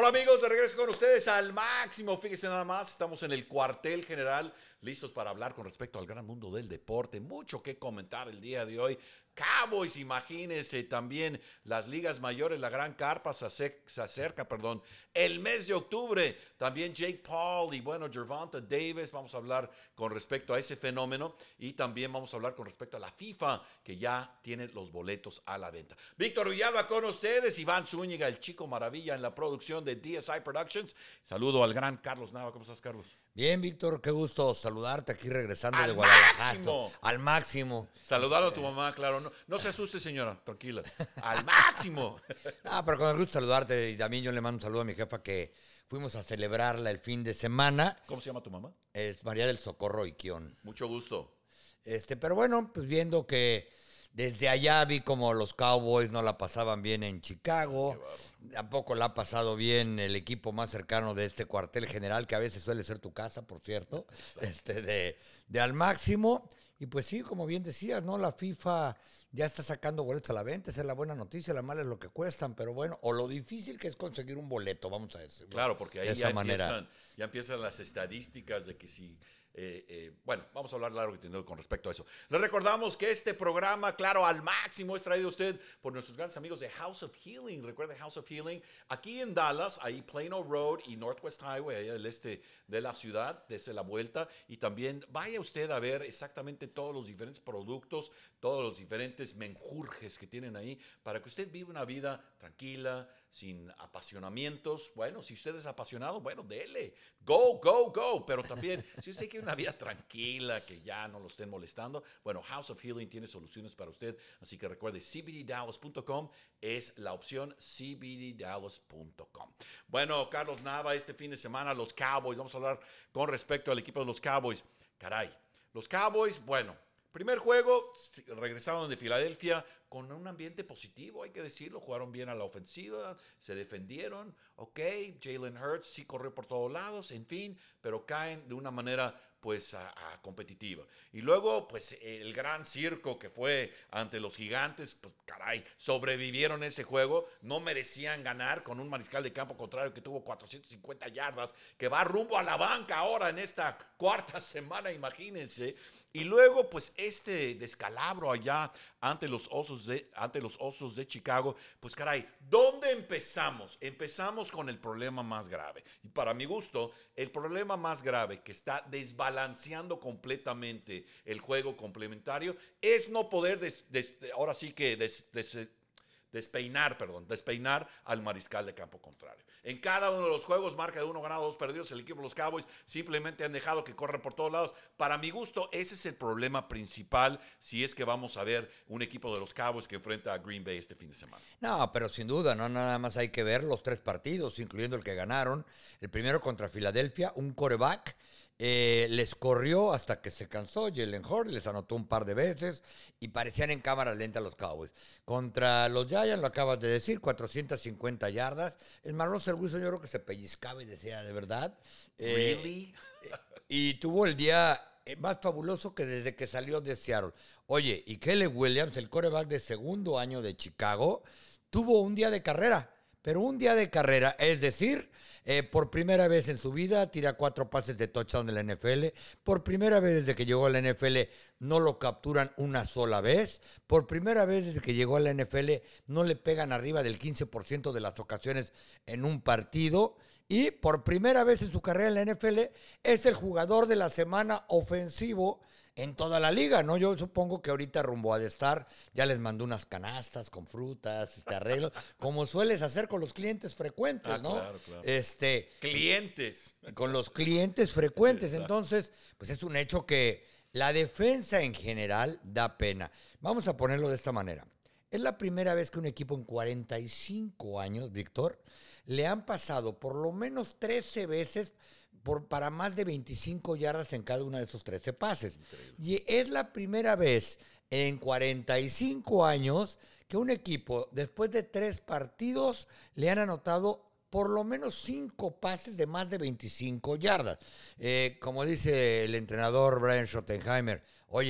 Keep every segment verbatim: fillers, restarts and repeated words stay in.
Hola amigos, de regreso con ustedes al máximo. Fíjense nada más, estamos en el cuartel general, listos para hablar con respecto al gran mundo del deporte. Mucho que comentar el día de hoy. Cowboys, imagínense, también las ligas mayores, la gran carpa se, acer se acerca, perdón, el mes de octubre. También Jake Paul y bueno, Gervonta Davis. Vamos a hablar con respecto a ese fenómeno y también vamos a hablar con respecto a la FIFA, que ya tiene los boletos a la venta. Víctor Villalba con ustedes, Iván Zúñiga, el chico maravilla en la producción de D S I Productions. Saludo al gran Carlos Nava. ¿Cómo estás, Carlos? Bien, Víctor, qué gusto saludarte aquí regresando al de Guadalajara. Máximo. Al máximo. Saludando este... a tu mamá, claro. No, no se asuste, señora, tranquila. Al máximo. Ah, pero con el gusto saludarte y también yo le mando un saludo a mi jefa que fuimos a celebrarla el fin de semana. ¿Cómo se llama tu mamá? Es María del Socorro Iquión. Mucho gusto. Este, pero bueno, pues viendo que desde allá vi como los Cowboys no la pasaban bien en Chicago. Tampoco la ha pasado bien el equipo más cercano de este cuartel general, que a veces suele ser tu casa, por cierto, este, de, de al máximo. Y pues sí, como bien decías, ¿no? La FIFA ya está sacando boletos a la venta. Esa es la buena noticia, la mala es lo que cuestan, pero bueno, o lo difícil que es conseguir un boleto, vamos a decirlo. Claro, porque ahí ya empiezan, ya empiezan las estadísticas de que si... Eh, eh, bueno, vamos a hablar largo y tendido con respecto a eso. Les recordamos que este programa, claro, al máximo es traído a usted por nuestros grandes amigos de House of Healing. Recuerde House of Healing, aquí en Dallas, ahí Plano Road y Northwest Highway, allá al este de la ciudad, desde la vuelta. Y también vaya usted a ver exactamente todos los diferentes productos, todos los diferentes menjurjes que tienen ahí, para que usted viva una vida tranquila, sin apasionamientos. Bueno, si usted es apasionado, bueno, dele, go, go, go. Pero también, si usted quiere una vida tranquila, que ya no lo estén molestando, bueno, House of Healing tiene soluciones para usted. Así que recuerde, C B D Dallas punto com es la opción, C B D Dallas punto com. Bueno, Carlos Nava, este fin de semana los Cowboys, vamos a hablar con respecto al equipo de los Cowboys. Caray, los Cowboys, bueno, primer juego, regresaron de Filadelfia con un ambiente positivo, hay que decirlo. Jugaron bien a la ofensiva, se defendieron. Ok, Jalen Hurts sí corrió por todos lados, en fin, pero caen de una manera pues a, a competitiva. Y luego pues el gran circo que fue ante los Gigantes, pues caray, sobrevivieron ese juego, no merecían ganar con un mariscal de campo contrario que tuvo cuatrocientas cincuenta yardas, que va rumbo a la banca ahora en esta cuarta semana, imagínense. Y luego, pues, este descalabro allá ante los osos de, ante los osos de Chicago, pues, caray, ¿dónde empezamos? Empezamos con el problema más grave. Y para mi gusto, el problema más grave que está desbalanceando completamente el juego complementario es no poder, des, des, ahora sí que des, des, despeinar, perdón, despeinar al mariscal de campo contrario. En cada uno de los juegos, marca de uno ganado, dos perdidos, el equipo de los Cowboys simplemente han dejado que corran por todos lados. Para mi gusto, ese es el problema principal si es que vamos a ver un equipo de los Cowboys que enfrenta a Green Bay este fin de semana. No, pero sin duda, no nada más hay que ver los tres partidos, incluyendo el que ganaron. El primero contra Filadelfia, un quarterback. Eh, les corrió hasta que se cansó. Jalen Hurts les anotó un par de veces y parecían en cámara lenta los Cowboys. Contra los Giants, lo acabas de decir, cuatrocientas cincuenta yardas. El más, Russell Wilson yo creo que se pellizcaba y decía, ¿de verdad? Eh, ¿Really? Y tuvo el día más fabuloso que desde que salió de Seattle. Oye, y Caleb Williams, el quarterback de segundo año de Chicago, tuvo un día de carrera. Pero un día de carrera, es decir, eh, por primera vez en su vida tira cuatro pases de touchdown de la N F L. Por primera vez desde que llegó a la N F L no lo capturan una sola vez. Por primera vez desde que llegó a la N F L no le pegan arriba del quince por ciento de las ocasiones en un partido. Y por primera vez en su carrera en la N F L es el jugador de la semana ofensivo en toda la liga, ¿no? Yo supongo que ahorita rumbo a de estar ya les mandó unas canastas con frutas, este arreglos, como sueles hacer con los clientes frecuentes, ah, ¿no? Claro, claro. Este, clientes. Con los clientes frecuentes. Exacto. Entonces, pues es un hecho que la defensa en general da pena. Vamos a ponerlo de esta manera. Es la primera vez que un equipo en cuarenta y cinco años, Víctor, le han pasado por lo menos trece veces Por, para más de veinticinco yardas en cada uno de esos trece pases. Increíble. Y es la primera vez en cuarenta y cinco años que un equipo, después de tres partidos, le han anotado por lo menos cinco pases de más de veinticinco yardas. Eh, como dice el entrenador Brian Schottenheimer, oye,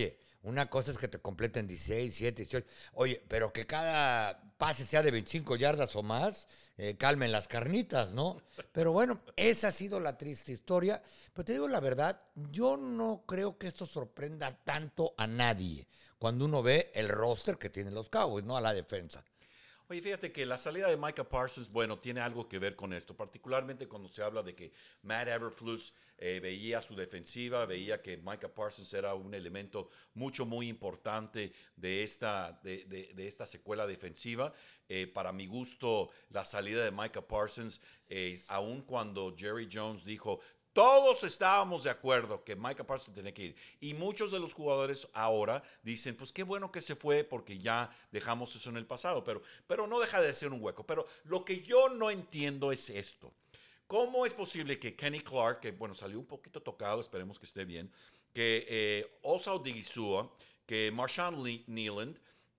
Una cosa es que te completen dieciséis, diecisiete, dieciocho. Oye, pero que cada pase sea de veinticinco yardas o más, eh, calmen las carnitas, ¿no? Pero bueno, esa ha sido la triste historia. Pero te digo la verdad, yo no creo que esto sorprenda tanto a nadie cuando uno ve el roster que tienen los Cowboys, ¿no? A la defensa. Oye, fíjate que la salida de Micah Parsons, bueno, tiene algo que ver con esto, particularmente cuando se habla de que Matt Eberflus eh, veía su defensiva, veía que Micah Parsons era un elemento mucho, muy importante de esta, de, de, de esta secuela defensiva. Eh, para mi gusto, la salida de Micah Parsons, eh, aun cuando Jerry Jones dijo, todos estábamos de acuerdo que Micah Parsons tenía que ir. Y muchos de los jugadores ahora dicen, pues qué bueno que se fue porque ya dejamos eso en el pasado. Pero, pero no deja de ser un hueco. Pero lo que yo no entiendo es esto. ¿Cómo es posible que Kenny Clark, que bueno, salió un poquito tocado, esperemos que esté bien, que eh, Osa Odigizua, que Marshawn Neyland,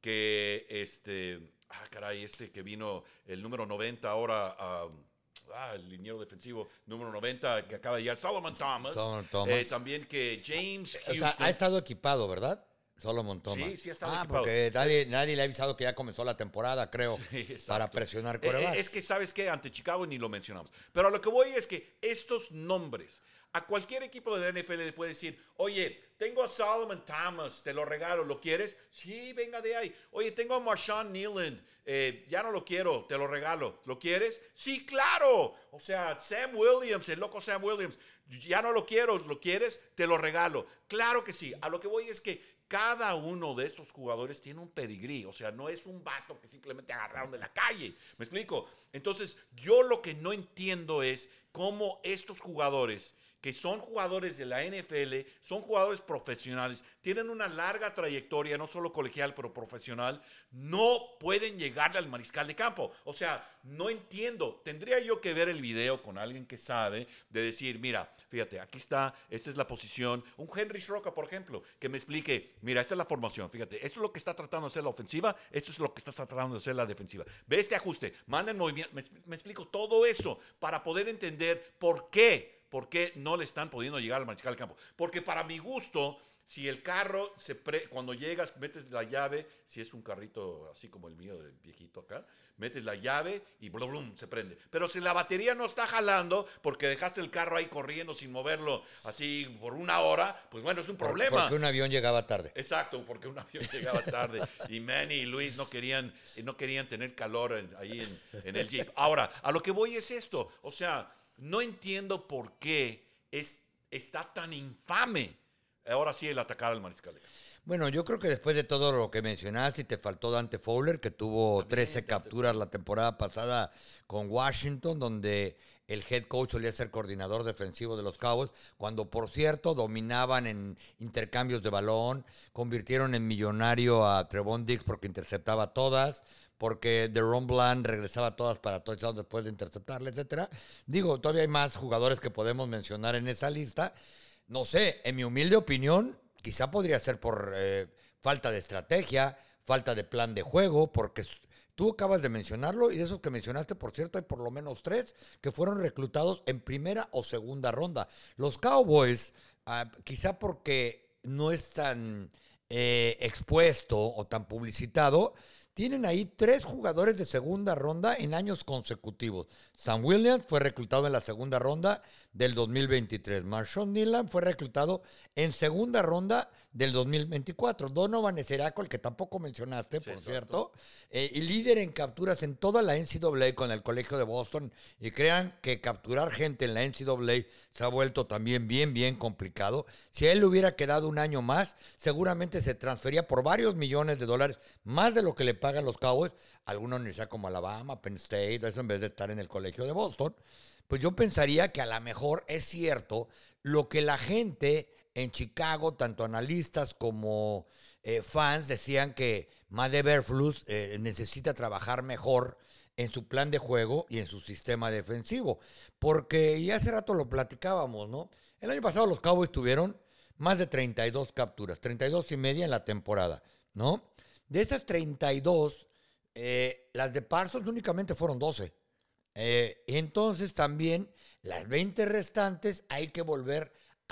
que este, ah caray, este que vino el número noventa ahora a... Uh, Ah, el liniero defensivo número noventa que acaba de llegar, Solomon Thomas. Solomon Thomas. Eh, también que James Houston. O sea, ha estado equipado, ¿verdad? Solomon Thomas. Sí, sí ha estado ah, equipado. porque nadie, nadie le ha avisado que ya comenzó la temporada, creo, sí, para presionar eh, quarterbacks. Es que, ¿sabes qué? Ante Chicago ni lo mencionamos. Pero a lo que voy es que estos nombres, a cualquier equipo de la N F L le puede decir, oye, tengo a Solomon Thomas, te lo regalo, ¿lo quieres? Sí, venga de ahí. Oye, tengo a Marshawn Neyland, eh, ya no lo quiero, te lo regalo, ¿lo quieres? Sí, claro. O sea, Sam Williams, el loco Sam Williams, ya no lo quiero, ¿lo quieres? Te lo regalo. Claro que sí. A lo que voy es que cada uno de estos jugadores tiene un pedigrí, o sea, no es un vato que simplemente agarraron de la calle, ¿me explico? Entonces, yo lo que no entiendo es cómo estos jugadores, que son jugadores de la N F L, son jugadores profesionales, tienen una larga trayectoria, no solo colegial, pero profesional, no pueden llegarle al mariscal de campo. O sea, no entiendo. Tendría yo que ver el video con alguien que sabe, de decir, mira, fíjate, aquí está, esta es la posición. Un Henry Sroka, por ejemplo, que me explique, mira, esta es la formación, fíjate, esto es lo que está tratando de hacer la ofensiva, esto es lo que está tratando de hacer la defensiva. Ve este ajuste, manda el movimiento, me, me explico todo eso para poder entender por qué. ¿Por qué no le están pudiendo llegar al mariscal del campo? Porque para mi gusto, si el carro, se pre, cuando llegas, metes la llave, si es un carrito así como el mío de viejito acá, metes la llave y blum, blum, se prende. Pero si la batería no está jalando porque dejaste el carro ahí corriendo sin moverlo así por una hora, pues bueno, es un problema. Porque un avión llegaba tarde. Exacto, porque un avión llegaba tarde. Y Manny y Luis no querían, no querían tener calor en, ahí en, en el Jeep. Ahora, a lo que voy es esto. O sea, no entiendo por qué es, está tan infame ahora sí el atacar al mariscal. Bueno, yo creo que después de todo lo que mencionaste, te faltó Dante Fowler, que tuvo También, trece capturas la temporada pasada con Washington, donde el head coach solía ser coordinador defensivo de los Cowboys, cuando por cierto dominaban en intercambios de balón, convirtieron en millonario a Trevon Diggs porque interceptaba todas, porque Deron Bland regresaba todas para touchdowns después de interceptarle, etcétera. Digo, todavía hay más jugadores que podemos mencionar en esa lista. No sé, en mi humilde opinión, quizá podría ser por eh, falta de estrategia, falta de plan de juego, porque tú acabas de mencionarlo y de esos que mencionaste, por cierto, hay por lo menos tres que fueron reclutados en primera o segunda ronda. Los Cowboys, uh, quizá porque no es tan eh, expuesto o tan publicitado, tienen ahí tres jugadores de segunda ronda en años consecutivos. Sam Williams fue reclutado en la segunda ronda del dos mil veintitrés. Marshawn Neyland fue reclutado en segunda ronda del dos mil veinticuatro. Donovan Ezeraco, el que tampoco mencionaste, sí, por exacto. cierto, eh, y líder en capturas en toda la N C A A con el Colegio de Boston. Y crean que capturar gente en la N C A A se ha vuelto también bien, bien complicado. Si a él le hubiera quedado un año más, seguramente se transfería por varios millones de dólares, más de lo que le pagan los Cowboys, alguna universidad como Alabama, Penn State, eso en vez de estar en el Colegio de Boston. Pues yo pensaría que a lo mejor es cierto lo que la gente en Chicago, tanto analistas como eh, fans, decían que Matt Eberflus eh, necesita trabajar mejor en su plan de juego y en su sistema defensivo. Porque, y hace rato lo platicábamos, ¿no? El año pasado los Cowboys tuvieron más de treinta y dos capturas, treinta y dos y media en la temporada, ¿no? De esas treinta y dos, eh, las de Parsons únicamente fueron doce. Eh, entonces también las veinte restantes hay que volver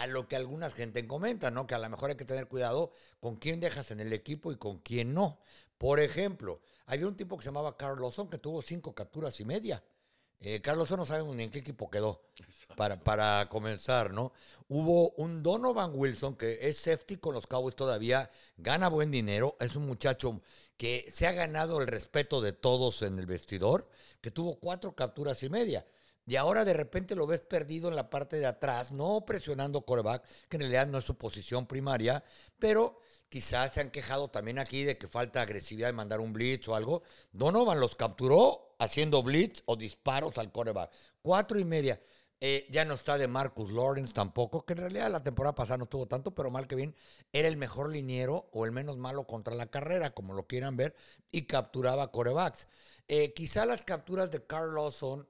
a lo que algunas gente comenta, ¿no? Que a lo mejor hay que tener cuidado con quién dejas en el equipo y con quién no. Por ejemplo, había un tipo que se llamaba Carl Lawson que tuvo cinco capturas y media. Eh, Carl Lawson no sabemos ni en qué equipo quedó para, para comenzar, ¿no? Hubo un Donovan Wilson que es safety con los Cowboys todavía, gana buen dinero, es un muchacho que se ha ganado el respeto de todos en el vestidor, que tuvo cuatro capturas y media. Y ahora de repente lo ves perdido en la parte de atrás, no presionando quarterback, que en realidad no es su posición primaria, pero quizás se han quejado también aquí de que falta agresividad de mandar un blitz o algo. Donovan los capturó haciendo blitz o disparos al quarterback. Cuatro y media. Eh, ya no está de Marcus Lawrence tampoco, que en realidad la temporada pasada no estuvo tanto, pero mal que bien, era el mejor liniero o el menos malo contra la carrera, como lo quieran ver, y capturaba quarterbacks. Eh, quizá las capturas de Carl Lawson,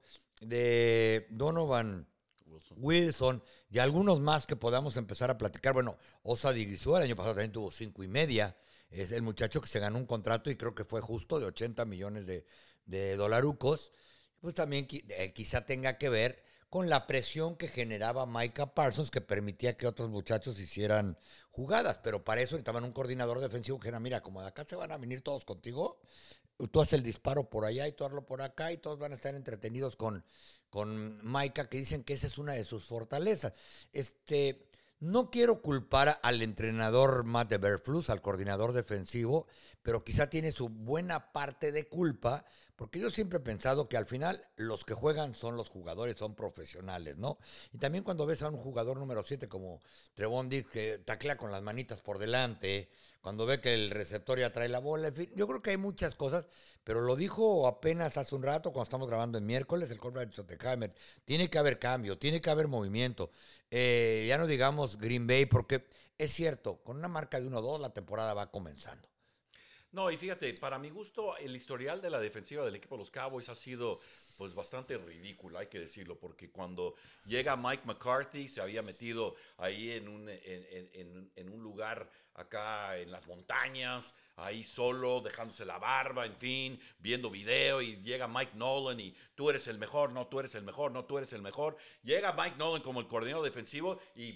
de Donovan Wilson. Wilson y algunos más que podamos empezar a platicar. Bueno, Osa Digizua el año pasado también tuvo cinco y media. Es el muchacho que se ganó un contrato y creo que fue justo de ochenta millones de, de dolarucos. Pues también eh, quizá tenga que ver con la presión que generaba Micah Parsons, que permitía que otros muchachos hicieran jugadas. Pero para eso necesitaban un coordinador defensivo que era, mira, como de acá se van a venir todos contigo, tú haces el disparo por allá y tú hazlo por acá y todos van a estar entretenidos con, con Micah, que dicen que esa es una de sus fortalezas. Este, no quiero culpar al entrenador Matt Eberflus, al coordinador defensivo, pero quizá tiene su buena parte de culpa, porque yo siempre he pensado que al final los que juegan son los jugadores, son profesionales, ¿no? Y también cuando ves a un jugador número siete como Trevon Diggs que taclea con las manitas por delante, cuando ve que el receptor ya trae la bola, en fin, yo creo que hay muchas cosas, pero lo dijo apenas hace un rato cuando estamos grabando en miércoles, el quarterback de Schottenheimer, tiene que haber cambio, tiene que haber movimiento, eh, ya no digamos Green Bay, porque es cierto, con una marca de uno dos la temporada va comenzando. No, y fíjate, para mi gusto, el historial de la defensiva del equipo de los Cowboys ha sido pues bastante ridículo, hay que decirlo, porque cuando llega Mike McCarthy se había metido ahí en un, en, en, en un lugar acá en las montañas, ahí solo, dejándose la barba, en fin, viendo video, y llega Mike Nolan y tú eres el mejor, no, tú eres el mejor, no, tú eres el mejor. Llega Mike Nolan como el coordinador defensivo y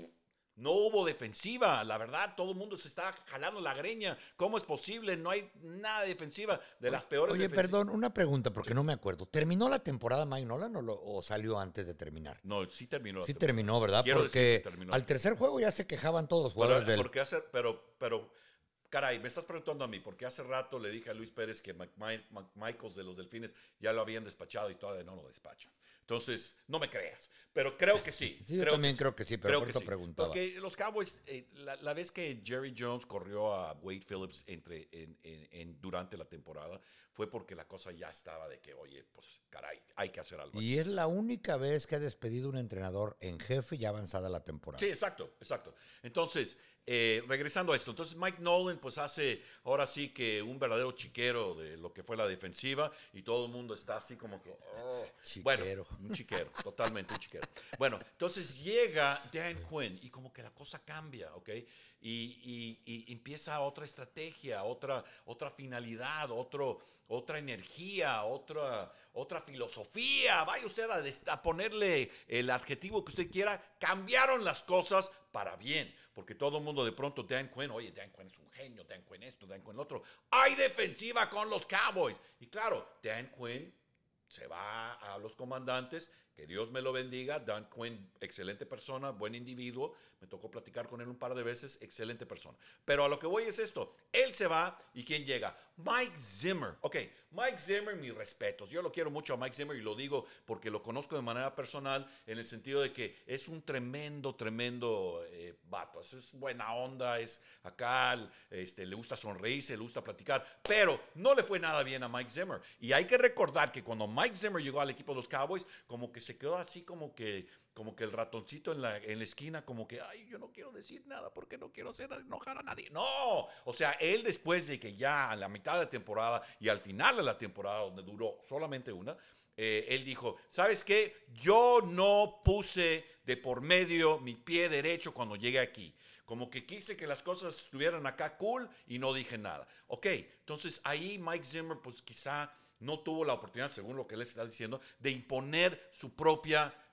no hubo defensiva, la verdad, todo el mundo se está jalando la greña. ¿Cómo es posible? No hay nada de defensiva, de las peores Oye, defensivas. perdón, una pregunta, porque sí. no me acuerdo. ¿Terminó la temporada Mike Nolan o, lo, o salió antes de terminar? No, sí terminó. Sí terminó, ¿verdad? Quiero porque terminó. al tercer juego ya se quejaban todos los jugadores pero, del... porque hace, pero, pero, caray, me estás preguntando a mí, porque hace rato le dije a Luis Pérez que Mike, Mike, Michaels de los Delfines ya lo habían despachado y todavía no lo despachan. Entonces, no me creas, pero creo que sí. sí, yo creo también que creo que sí, pero creo por que eso sí. preguntaba. Porque los Cowboys, eh, la, la vez que Jerry Jones corrió a Wade Phillips entre, en, en, en, durante la temporada, fue porque la cosa ya estaba de que, oye, pues caray, hay que hacer algo. Y aquí. es la única vez que ha despedido un entrenador en jefe ya avanzada la temporada. Sí, exacto, exacto. Entonces, eh, regresando a esto, entonces Mike Nolan pues hace ahora sí que un verdadero chiquero de lo que fue la defensiva y todo el mundo está así como que, oh. Chiquero. Bueno, un chiquero, totalmente un chiquero. Bueno, entonces llega Dan Quinn y como que la cosa cambia, ¿ok? Y, y, y empieza otra estrategia, otra, otra finalidad, otro, otra energía, otra, otra filosofía. Vaya usted a, a ponerle el adjetivo que usted quiera. Cambiaron las cosas para bien, porque todo el mundo de pronto, Dan Quinn, oye, Dan Quinn es un genio, Dan Quinn esto, Dan Quinn lo otro. Hay defensiva con los Cowboys. Y claro, Dan Quinn se va a los comandantes, que Dios me lo bendiga. Dan Quinn, excelente persona, buen individuo. Me tocó platicar con él un par de veces, excelente persona. Pero a lo que voy es esto. Él se va y ¿quién llega? Mike Zimmer. Ok, Mike Zimmer, mis respetos. Yo lo quiero mucho a Mike Zimmer y lo digo porque lo conozco de manera personal en el sentido de que es un tremendo, tremendo eh, vato. Es buena onda, es acá, este, le gusta sonreírse, le gusta platicar, pero no le fue nada bien a Mike Zimmer. Y hay que recordar que cuando Mike Zimmer llegó al equipo de los Cowboys, como que se quedó así como que, como que el ratoncito en la, en la esquina, como que, ay, yo no quiero decir nada porque no quiero hacer enojar a nadie. No, o sea, él después de que ya a la mitad de la temporada y al final de la temporada, donde duró solamente una, eh, él dijo, ¿sabes qué? Yo no puse de por medio mi pie derecho cuando llegué aquí. Como que quise que las cosas estuvieran acá cool y no dije nada. Ok, entonces ahí Mike Zimmer pues quizá no tuvo la oportunidad, según lo que él está diciendo, de imponer su propia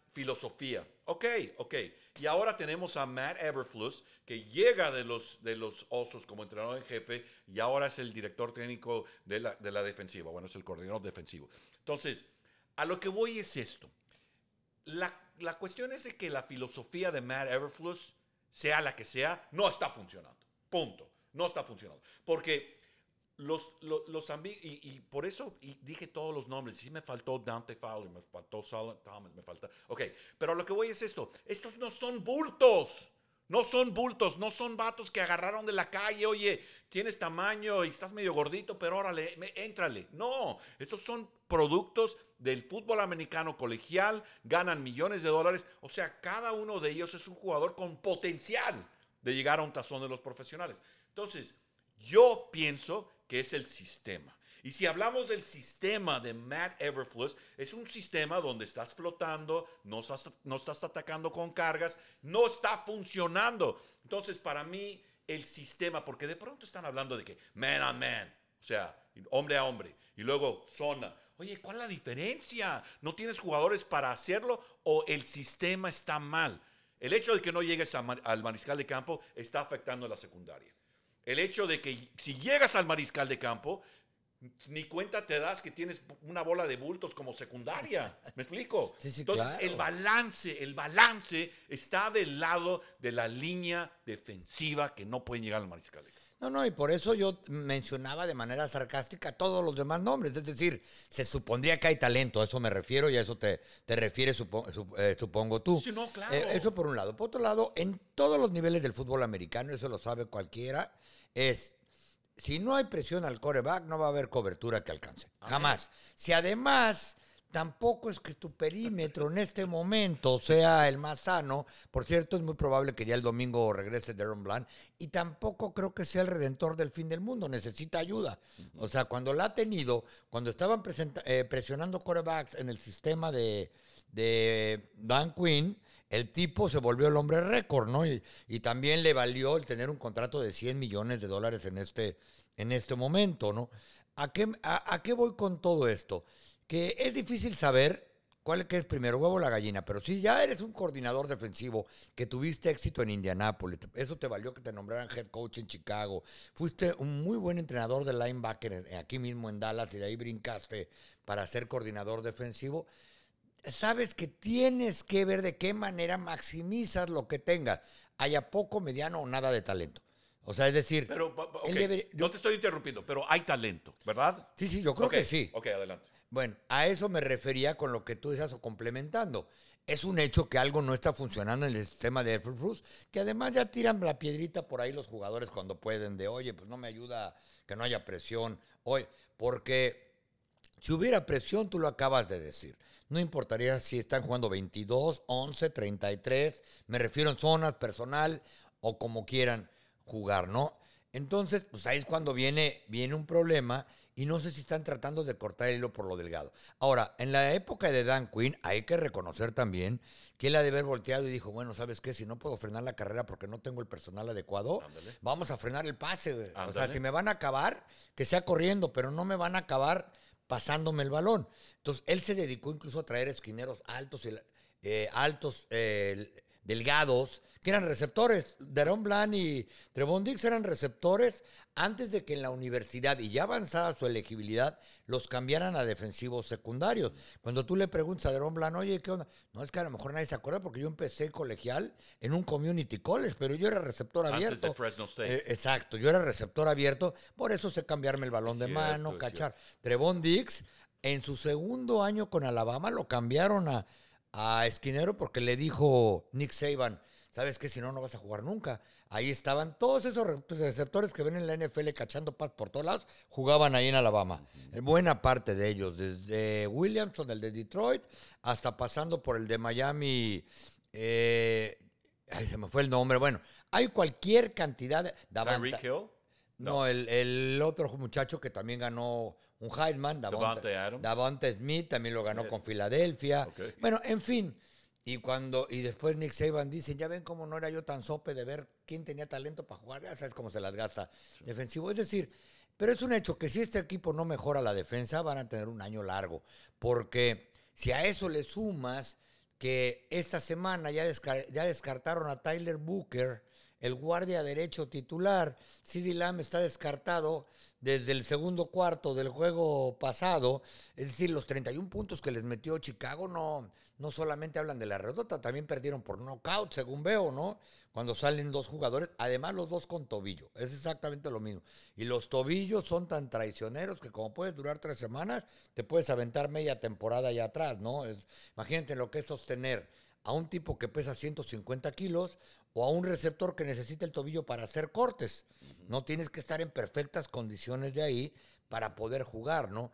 filosofía. Ok, ok. Y ahora tenemos a Matt Eberflus, que llega de los, de los Osos como entrenador en jefe y ahora es el director técnico de la, de la defensiva. Bueno, es el coordinador defensivo. Entonces, a lo que voy es esto. La, la cuestión es de que la filosofía de Matt Eberflus, sea la que sea, no está funcionando. Punto. No está funcionando. Porque los, los, los ambi- y, y por eso y dije todos los nombres. Sí me faltó Dante Fowler, me faltó Solomon Thomas, me falta... Ok, pero a lo que voy es esto. Estos no son bultos. No son bultos, no son vatos que agarraron de la calle. Oye, tienes tamaño y estás medio gordito, pero órale, me, éntrale. No, estos son productos del fútbol americano colegial, ganan millones de dólares. O sea, cada uno de ellos es un jugador con potencial de llegar a un tazón de los profesionales. Entonces, yo pienso que es el sistema. Y si hablamos del sistema de Matt Eberflus, es un sistema donde estás flotando, no estás, no estás atacando con cargas, no está funcionando. Entonces, para mí, el sistema, porque de pronto están hablando de que man a man, o sea, hombre a hombre, y luego zona. Oye, ¿cuál es la diferencia? ¿No tienes jugadores para hacerlo o el sistema está mal? El hecho de que no llegues a, al mariscal de campo está afectando a la secundaria. El hecho de que si llegas al mariscal de campo, ni cuenta te das que tienes una bola de bultos como secundaria. ¿Me explico? Sí, sí, Entonces, claro. el balance, el balance está del lado de la línea defensiva que no pueden llegar al mariscal de campo. No, no, y por eso yo mencionaba de manera sarcástica todos los demás nombres. Es decir, se supondría que hay talento, a eso me refiero y a eso te, te refieres, supo, sup, eh, supongo tú. Sí, no, claro. Eh, eso por un lado. Por otro lado, en todos los niveles del fútbol americano, eso lo sabe cualquiera, es, si no hay presión al quarterback, no va a haber cobertura que alcance. Amén. Jamás. Si además... Tampoco es que tu perímetro en este momento sea el más sano. Por cierto, es muy probable que ya el domingo regrese DaRon Bland. Y tampoco creo que sea el redentor del fin del mundo. Necesita ayuda. Uh-huh. O sea, cuando la ha tenido, cuando estaban presenta, eh, presionando quarterbacks en el sistema de, de Dan Quinn, el tipo se volvió el hombre récord, ¿no? Y, y también le valió el tener un contrato de cien millones de dólares en este, en este momento, ¿no? ¿A qué, a, ¿A qué voy con todo esto? Que es difícil saber cuál es primero, huevo o la gallina, pero si ya eres un coordinador defensivo que tuviste éxito en Indianápolis, eso te valió que te nombraran head coach en Chicago, fuiste un muy buen entrenador de linebacker aquí mismo en Dallas y de ahí brincaste para ser coordinador defensivo, sabes que tienes que ver de qué manera maximizas lo que tengas, haya poco, mediano o nada de talento. O sea, es decir... Pero, okay, debe, yo, no te estoy interrumpiendo, pero hay talento, ¿verdad? Sí, sí, yo creo okay, que sí. Ok, adelante. Bueno, a eso me refería con lo que tú decías o complementando. Es un hecho que algo no está funcionando en el sistema de Eberflus, que además ya tiran la piedrita por ahí los jugadores cuando pueden, de oye, pues no me ayuda que no haya presión. Oye, porque si hubiera presión, tú lo acabas de decir. No importaría si están jugando veintidós, once, treinta y tres, me refiero en zonas, personal o como quieran jugar, ¿no? Entonces, pues ahí es cuando viene, viene un problema y no sé si están tratando de cortar el hilo por lo delgado. Ahora, en la época de Dan Quinn, hay que reconocer también que él ha de haber volteado y dijo, bueno, ¿sabes qué? Si no puedo frenar la carrera porque no tengo el personal adecuado, Ándale. vamos a frenar el pase. Güey. O sea, si me van a acabar, que sea corriendo, pero no me van a acabar pasándome el balón. Entonces, él se dedicó incluso a traer esquineros altos, eh, altos, eh, delgados, que eran receptores. DaRon Bland y Trevon Diggs eran receptores antes de que en la universidad, y ya avanzada su elegibilidad, los cambiaran a defensivos secundarios. Cuando tú le preguntas a DaRon Bland, oye, ¿qué onda? No, es que a lo mejor nadie se acuerda porque yo empecé colegial en un community college, pero yo era receptor abierto. Antes de Fresno State. Eh, exacto, yo era receptor abierto, por eso sé cambiarme el balón es de cierto, mano, cachar. Trevon Diggs, en su segundo año con Alabama, lo cambiaron a a esquinero porque le dijo Nick Saban, ¿sabes qué? Si no, no vas a jugar nunca. Ahí estaban todos esos receptores que ven en la N F L cachando pas por todos lados, jugaban ahí en Alabama. Uh-huh. Buena parte de ellos, desde Williamson, el de Detroit, hasta pasando por el de Miami, eh, ay, se me fue el nombre, bueno, hay cualquier cantidad de... ¿Tyreek Hill? No, no el, el otro muchacho que también ganó... Un Heisman, Davante Adams. Davante Smith también lo ganó Smith. Con Filadelfia. Okay. Bueno, en fin. Y cuando y después Nick Saban dice, ya ven cómo no era yo tan sope de ver quién tenía talento para jugar. Ya sabes cómo se las gasta sí. defensivo. Es decir, pero es un hecho que si este equipo no mejora la defensa, van a tener un año largo. Porque si a eso le sumas que esta semana ya, desca- ya descartaron a Tyler Booker, el guardia derecho titular. CeeDee Lamb está descartado desde el segundo cuarto del juego pasado. Es decir, los treinta y un puntos que les metió Chicago no, no solamente hablan de la redota, también perdieron por knockout, según veo, ¿no? Cuando salen dos jugadores, además los dos con tobillo. Es exactamente lo mismo. Y los tobillos son tan traicioneros que como puedes durar tres semanas, te puedes aventar media temporada allá atrás, ¿no? Es, imagínate lo que es sostener a un tipo que pesa ciento cincuenta kilos o a un receptor que necesita el tobillo para hacer cortes. Uh-huh. No tienes que estar en perfectas condiciones de ahí para poder jugar, ¿no?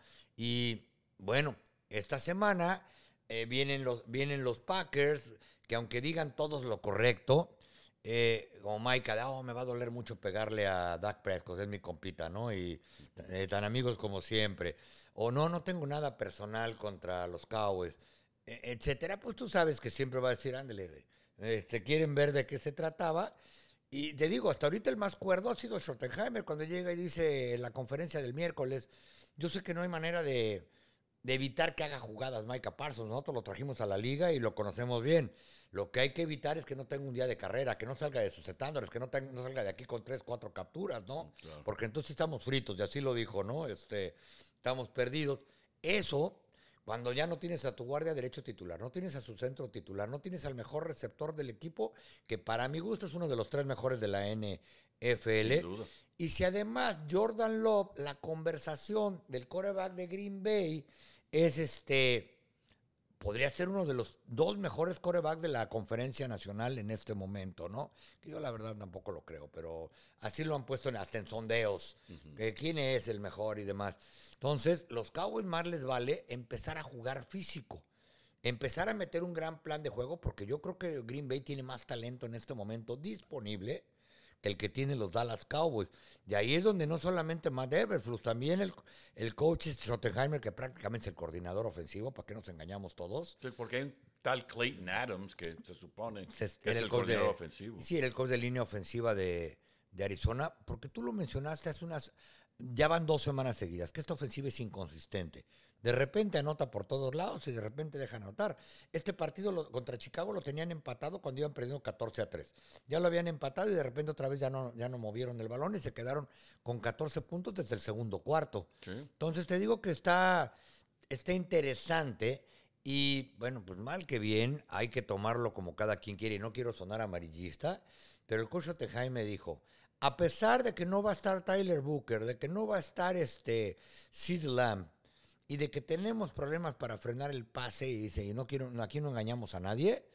Y bueno, esta semana eh, vienen, los, vienen los Packers, que aunque digan todos lo correcto, eh, como Micah, oh, me va a doler mucho pegarle a Dak Prescott, es mi compita, ¿no? Y eh, tan amigos como siempre. O no, no tengo nada personal contra los Cowboys, etcétera. Pues tú sabes que siempre va a decir, ándale, este, quieren ver de qué se trataba. Y te digo, hasta ahorita el más cuerdo ha sido Schottenheimer cuando llega y dice en la conferencia del miércoles, yo sé que no hay manera de, de evitar que haga jugadas Micah Parsons, nosotros lo trajimos a la liga y lo conocemos bien. Lo que hay que evitar es que no tenga un día de carrera, que no salga de sus estándares, que no, tenga, no salga de aquí con tres, cuatro capturas, ¿no? Claro. Porque entonces estamos fritos, y así lo dijo, ¿no? Este, estamos perdidos. Eso... Cuando ya no tienes a tu guardia derecho titular, no tienes a su centro titular, no tienes al mejor receptor del equipo, que para mi gusto es uno de los tres mejores de la N F L. Sin duda. Y si además Jordan Love, la conversación del quarterback de Green Bay es este... podría ser uno de los dos mejores quarterbacks de la conferencia nacional en este momento, ¿no? Que yo la verdad tampoco lo creo, pero así lo han puesto en, hasta en sondeos, uh-huh. que quién es el mejor y demás. Entonces, los Cowboys más les vale empezar a jugar físico, empezar a meter un gran plan de juego, porque yo creo que Green Bay tiene más talento en este momento disponible que el que tienen los Dallas Cowboys. Y ahí es donde no solamente Matt Eberflus, también el, el coach Schottenheimer, que prácticamente es el coordinador ofensivo, ¿para qué nos engañamos todos? Sí, porque hay un tal Clayton Adams que se supone se, que es el, el coordinador de, ofensivo. Sí, era el coach de línea ofensiva de, de Arizona, porque tú lo mencionaste hace unas... Ya van dos semanas seguidas, que esta ofensiva es inconsistente. De repente anota por todos lados y de repente deja anotar. Este partido lo, contra Chicago lo tenían empatado cuando iban perdiendo catorce a tres. Ya lo habían empatado y de repente otra vez ya no, ya no movieron el balón y se quedaron con catorce puntos desde el segundo cuarto. Sí. Entonces te digo que está, está interesante y bueno, pues mal que bien, hay que tomarlo como cada quien quiere y no quiero sonar amarillista, pero el coach Schottenheimer me dijo, a pesar de que no va a estar Tyler Booker, de que no va a estar este CeeDee Lamb, y de que tenemos problemas para frenar el pase, y dice, y no quiero, aquí no engañamos a nadie,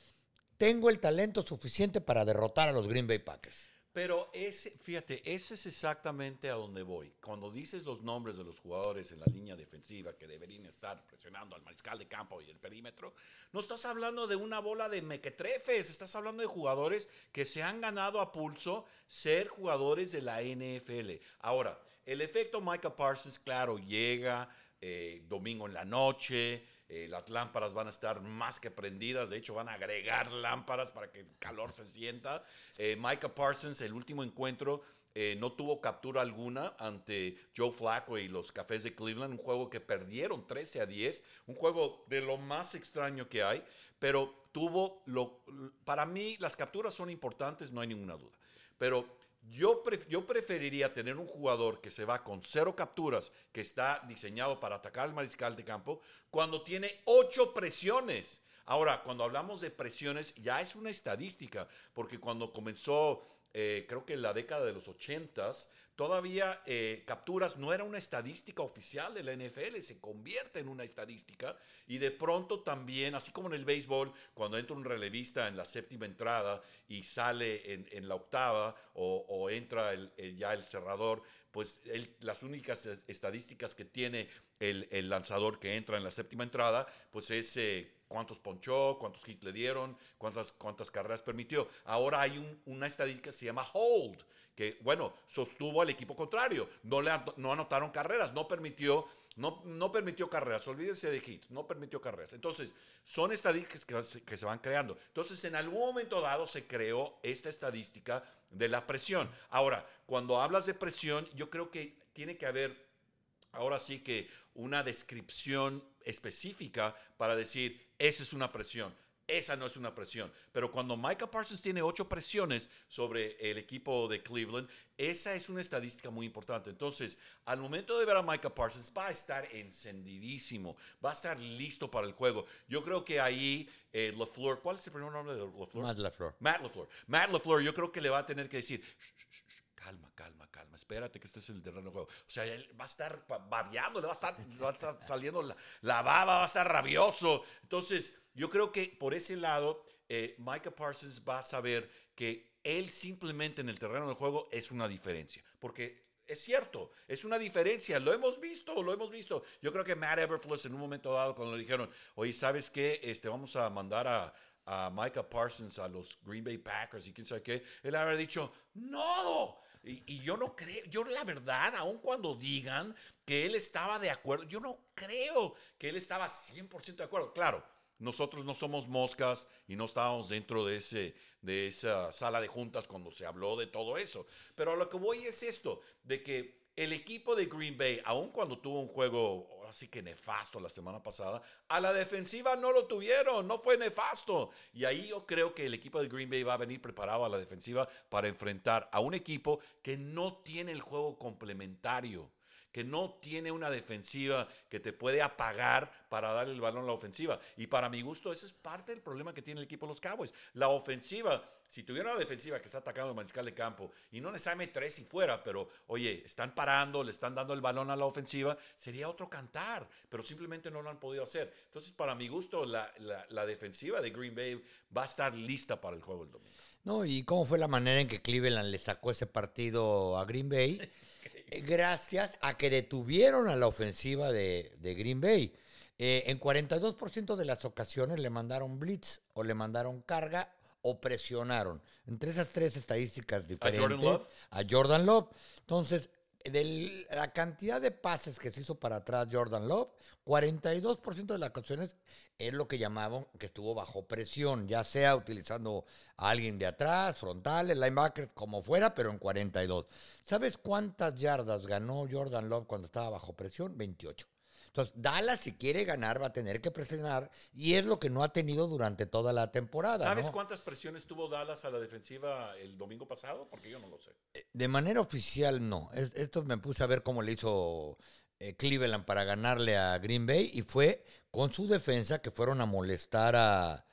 tengo el talento suficiente para derrotar a los Green Bay Packers. Pero ese, fíjate, ese es exactamente a donde voy. Cuando dices los nombres de los jugadores en la línea defensiva que deberían estar presionando al mariscal de campo y el perímetro, no estás hablando de una bola de mequetrefes, estás hablando de jugadores que se han ganado a pulso ser jugadores de la N F L. Ahora, el efecto Micah Parsons, claro, llega eh, domingo en la noche. Eh, las lámparas van a estar más que prendidas, de hecho van a agregar lámparas para que el calor se sienta. Eh, Micah Parsons, el último encuentro, eh, no tuvo captura alguna ante Joe Flacco y los Cafés de Cleveland, un juego que perdieron trece a diez, un juego de lo más extraño que hay, pero tuvo, lo, para mí las capturas son importantes, no hay ninguna duda, pero Yo, pref yo preferiría tener un jugador que se va con cero capturas, que está diseñado para atacar al mariscal de campo, cuando tiene ocho presiones. Ahora, cuando hablamos de presiones, ya es una estadística, porque cuando comenzó, eh, creo que en la década de los ochentas, todavía eh, capturas no era una estadística oficial de la N F L, se convierte en una estadística y de pronto también, así como en el béisbol, cuando entra un relevista en la séptima entrada y sale en, en la octava o, o entra el, el, ya el cerrador, pues el, las únicas estadísticas que tiene el, el lanzador que entra en la séptima entrada, pues es eh, cuántos ponchó, cuántos hits le dieron, cuántas, cuántas carreras permitió. Ahora hay un, una estadística que se llama hold, que, bueno, sostuvo al equipo contrario, no, le, no anotaron carreras, no permitió, no, no permitió carreras, olvídese de hits, no permitió carreras. Entonces, son estadísticas que se, que se van creando. Entonces, en algún momento dado se creó esta estadística de la presión. Ahora, cuando hablas de presión, yo creo que tiene que haber, ahora sí que, una descripción específica para decir, esa es una presión. esa no es una presión. Pero cuando Micah Parsons tiene ocho presiones sobre el equipo de Cleveland, esa es una estadística muy importante. Entonces, al momento de ver a Micah Parsons, va a estar encendidísimo, va a estar listo para el juego. Yo creo que ahí eh, LaFleur, ¿cuál es el primer nombre de LaFleur? Matt LaFleur. Matt LaFleur. Matt LaFleur, yo creo que le va a tener que decir, calma, calma, calma, espérate que este es el terreno de juego. O sea, él va a estar babeando, le va a estar, va a estar saliendo la, la baba, va a estar rabioso. Entonces, yo creo que por ese lado, eh, Micah Parsons va a saber que él simplemente en el terreno de juego es una diferencia. Porque es cierto, es una diferencia, lo hemos visto, lo hemos visto. Yo creo que Matt Eberflus en un momento dado cuando le dijeron, oye, ¿sabes qué? Este, vamos a mandar a, a Micah Parsons a los Green Bay Packers y quién sabe qué. Él habrá dicho, ¡no! Y, y yo no creo, yo la verdad, aun cuando digan que él estaba de acuerdo, yo no creo que él estaba cien por ciento de acuerdo. Claro, nosotros no somos moscas y no estábamos dentro de, ese, de esa sala de juntas cuando se habló de todo eso. Pero a lo que voy es esto, de que el equipo de Green Bay, aun cuando tuvo un juego, ahora sí que nefasto la semana pasada, a la defensiva no lo tuvieron, no fue nefasto. Y ahí yo creo que el equipo de Green Bay va a venir preparado a la defensiva para enfrentar a un equipo que no tiene el juego complementario, que no tiene una defensiva que te puede apagar para dar el balón a la ofensiva. Y para mi gusto, ese es parte del problema que tiene el equipo de los Cowboys. La ofensiva, si tuviera una defensiva que está atacando el mariscal de campo, y no necesariamente tres y fuera, pero oye, están parando, le están dando el balón a la ofensiva, sería otro cantar, pero simplemente no lo han podido hacer. Entonces, para mi gusto, la, la, la defensiva de Green Bay va a estar lista para el juego el domingo. No, ¿y cómo fue la manera en que Cleveland le sacó ese partido a Green Bay? Gracias a que detuvieron a la ofensiva de, de Green Bay. Eh, en cuarenta y dos por ciento de las ocasiones le mandaron blitz o le mandaron carga o presionaron. Entre esas tres estadísticas diferentes. ¿A Jordan Love? A Jordan Love. Entonces, de la cantidad de pases que se hizo para atrás Jordan Love, cuarenta y dos por ciento de las ocasiones es lo que llamaban que estuvo bajo presión, ya sea utilizando a alguien de atrás, frontales, linebackers, como fuera, pero en cuarenta y dos. ¿Sabes cuántas yardas ganó Jordan Love cuando estaba bajo presión? veintiocho. Entonces, Dallas, si quiere ganar, va a tener que presionar, y es lo que no ha tenido durante toda la temporada. ¿Sabes ¿no? cuántas presiones tuvo Dallas a la defensiva el domingo pasado? Porque yo no lo sé. De manera oficial, no. Esto me puse a ver cómo le hizo eh, Cleveland para ganarle a Green Bay, y fue con su defensa que fueron a molestar a,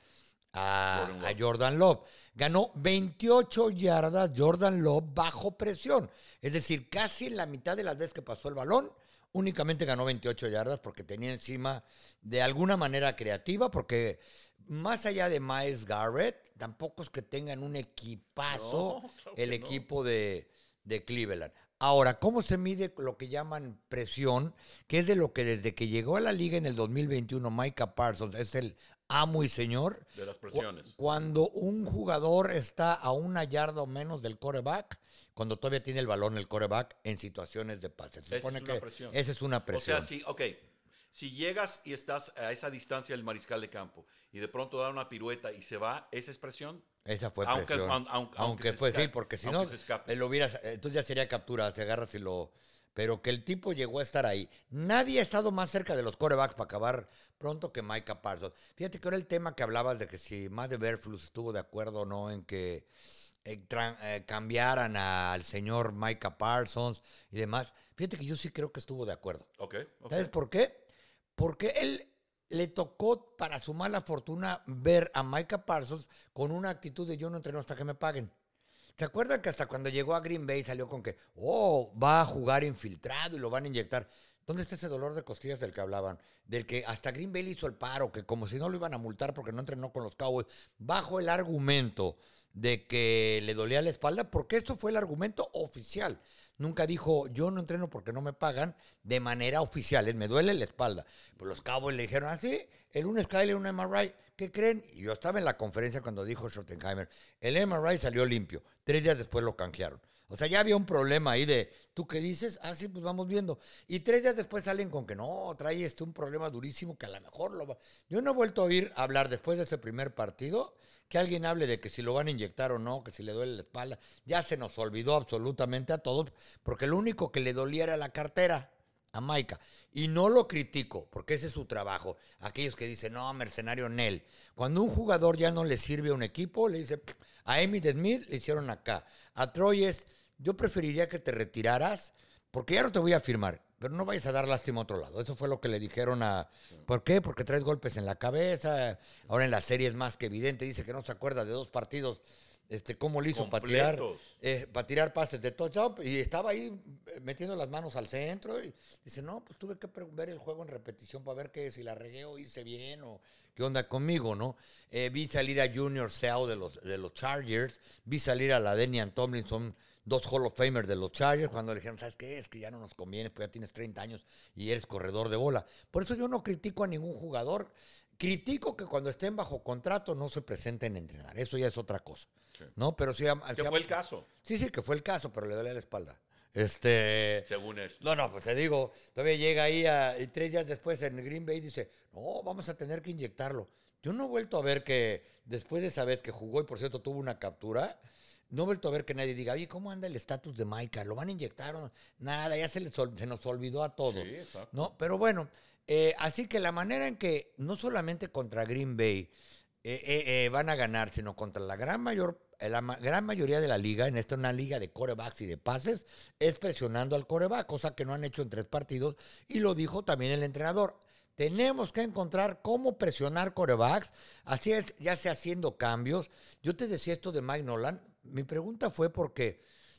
a, Jordan, Love. a Jordan Love. Ganó veintiocho yardas Jordan Love bajo presión. Es decir, casi en la mitad de las veces que pasó el balón, únicamente ganó veintiocho yardas porque tenía encima de alguna manera creativa, porque más allá de Myles Garrett, tampoco es que tengan un equipazo no, claro el equipo no. de, de Cleveland. Ahora, ¿cómo se mide lo que llaman presión? Que es de lo que desde que llegó a la liga en el dos mil veintiuno, Micah Parsons es el amo y señor. De las presiones. Cu- cuando un jugador está a una yarda o menos del quarterback, cuando todavía tiene el balón el quarterback en situaciones de pase. Se supone esa es una que presión. Esa es una presión. O sea, sí, ok. Si llegas y estás a esa distancia del mariscal de campo y de pronto da una pirueta y se va, ¿esa es presión? Esa fue aunque, presión. Aunque, aunque, aunque pues escape, sí, porque si no, lo hubieras, entonces ya sería captura, se agarras y lo... Pero que el tipo llegó a estar ahí. Nadie ha estado más cerca de los quarterbacks para acabar pronto que Micah Parsons. Fíjate que era el tema que hablabas de que si Matt Eberflus estuvo de acuerdo o no en que eh, tra- eh, cambiaran a, al señor Micah Parsons y demás. Fíjate que yo sí creo que estuvo de acuerdo. Okay, okay. ¿Sabes por qué? Porque él le tocó, para su mala fortuna, ver a Micah Parsons con una actitud de yo no entreno hasta que me paguen. ¿Te acuerdan que hasta cuando llegó a Green Bay salió con que, oh, va a jugar infiltrado y lo van a inyectar? ¿Dónde está ese dolor de costillas del que hablaban? Del que hasta Green Bay le hizo el paro, que como si no lo iban a multar porque no entrenó con los Cowboys, bajo el argumento de que le dolía la espalda, porque esto fue el argumento oficial. Nunca dijo, yo no entreno porque no me pagan, de manera oficial, ¿eh? Me duele la espalda. Pues los Cowboys le dijeron, así, ah, el lunes cae un M R I, ¿qué creen? Y yo estaba en la conferencia cuando dijo Schottenheimer, el M R I salió limpio, tres días después lo canjearon. O sea, ya había un problema ahí de, ¿tú qué dices? Ah, sí, pues vamos viendo. Y tres días después salen con que no, trae este un problema durísimo que a lo mejor lo va... Yo no he vuelto a oír hablar después de ese primer partido que alguien hable de que si lo van a inyectar o no, que si le duele la espalda. Ya se nos olvidó absolutamente a todos, porque lo único que le dolía era la cartera. a Micah. Y no lo critico, porque ese es su trabajo. Aquellos que dicen, no, mercenario Nel. Cuando un jugador ya no le sirve a un equipo, le dice, a Emmitt Smith le hicieron acá. A Troy es, yo preferiría que te retiraras, porque ya no te voy a firmar, pero no vayas a dar lástima a otro lado. Eso fue lo que le dijeron a... ¿Por qué? Porque traes golpes en la cabeza. Ahora en la serie es más que evidente. Dice que no se acuerda de dos partidos. Este, cómo le hizo para tirar, eh, para tirar pases de touchdown, y estaba ahí metiendo las manos al centro y dice, no, pues tuve que ver el juego en repetición para ver que si la regué o hice bien o qué onda conmigo, ¿no? Eh, vi salir a Junior Seau de los, de los Chargers, vi salir a la Denian Tomlinson, dos Hall of Famers de los Chargers, cuando le dijeron, ¿sabes qué? Es que ya no nos conviene, pues ya tienes treinta años y eres corredor de bola. Por eso yo no critico a ningún jugador. Critico que cuando estén bajo contrato no se presenten a entrenar. Eso ya es otra cosa. Sí. ¿No? Pero sí, ¿Qué fue el caso? Sí, sí, que fue el caso, pero le duele la espalda. Este, Según esto. No, no, pues te digo, todavía llega ahí a, y tres días después en Green Bay dice, no, vamos a tener que inyectarlo. Yo no he vuelto a ver que después de esa vez que jugó y por cierto tuvo una captura, no he vuelto a ver que nadie diga, oye, ¿cómo anda el estatus de Micah? ¿Lo van a inyectar? O nada, ya se, les, se nos olvidó a todos. Sí, exacto. ¿No? Pero bueno, eh, así que la manera en que no solamente contra Green Bay eh, eh, eh, van a ganar, sino contra la gran mayor la ma- gran mayoría de la liga, en esta una liga de corebacks y de pases, es presionando al coreback, cosa que no han hecho en tres partidos, y lo dijo también el entrenador. Tenemos que encontrar cómo presionar corebacks, así es, ya sea haciendo cambios. Yo te decía esto de Mike Nolan, mi pregunta fue porque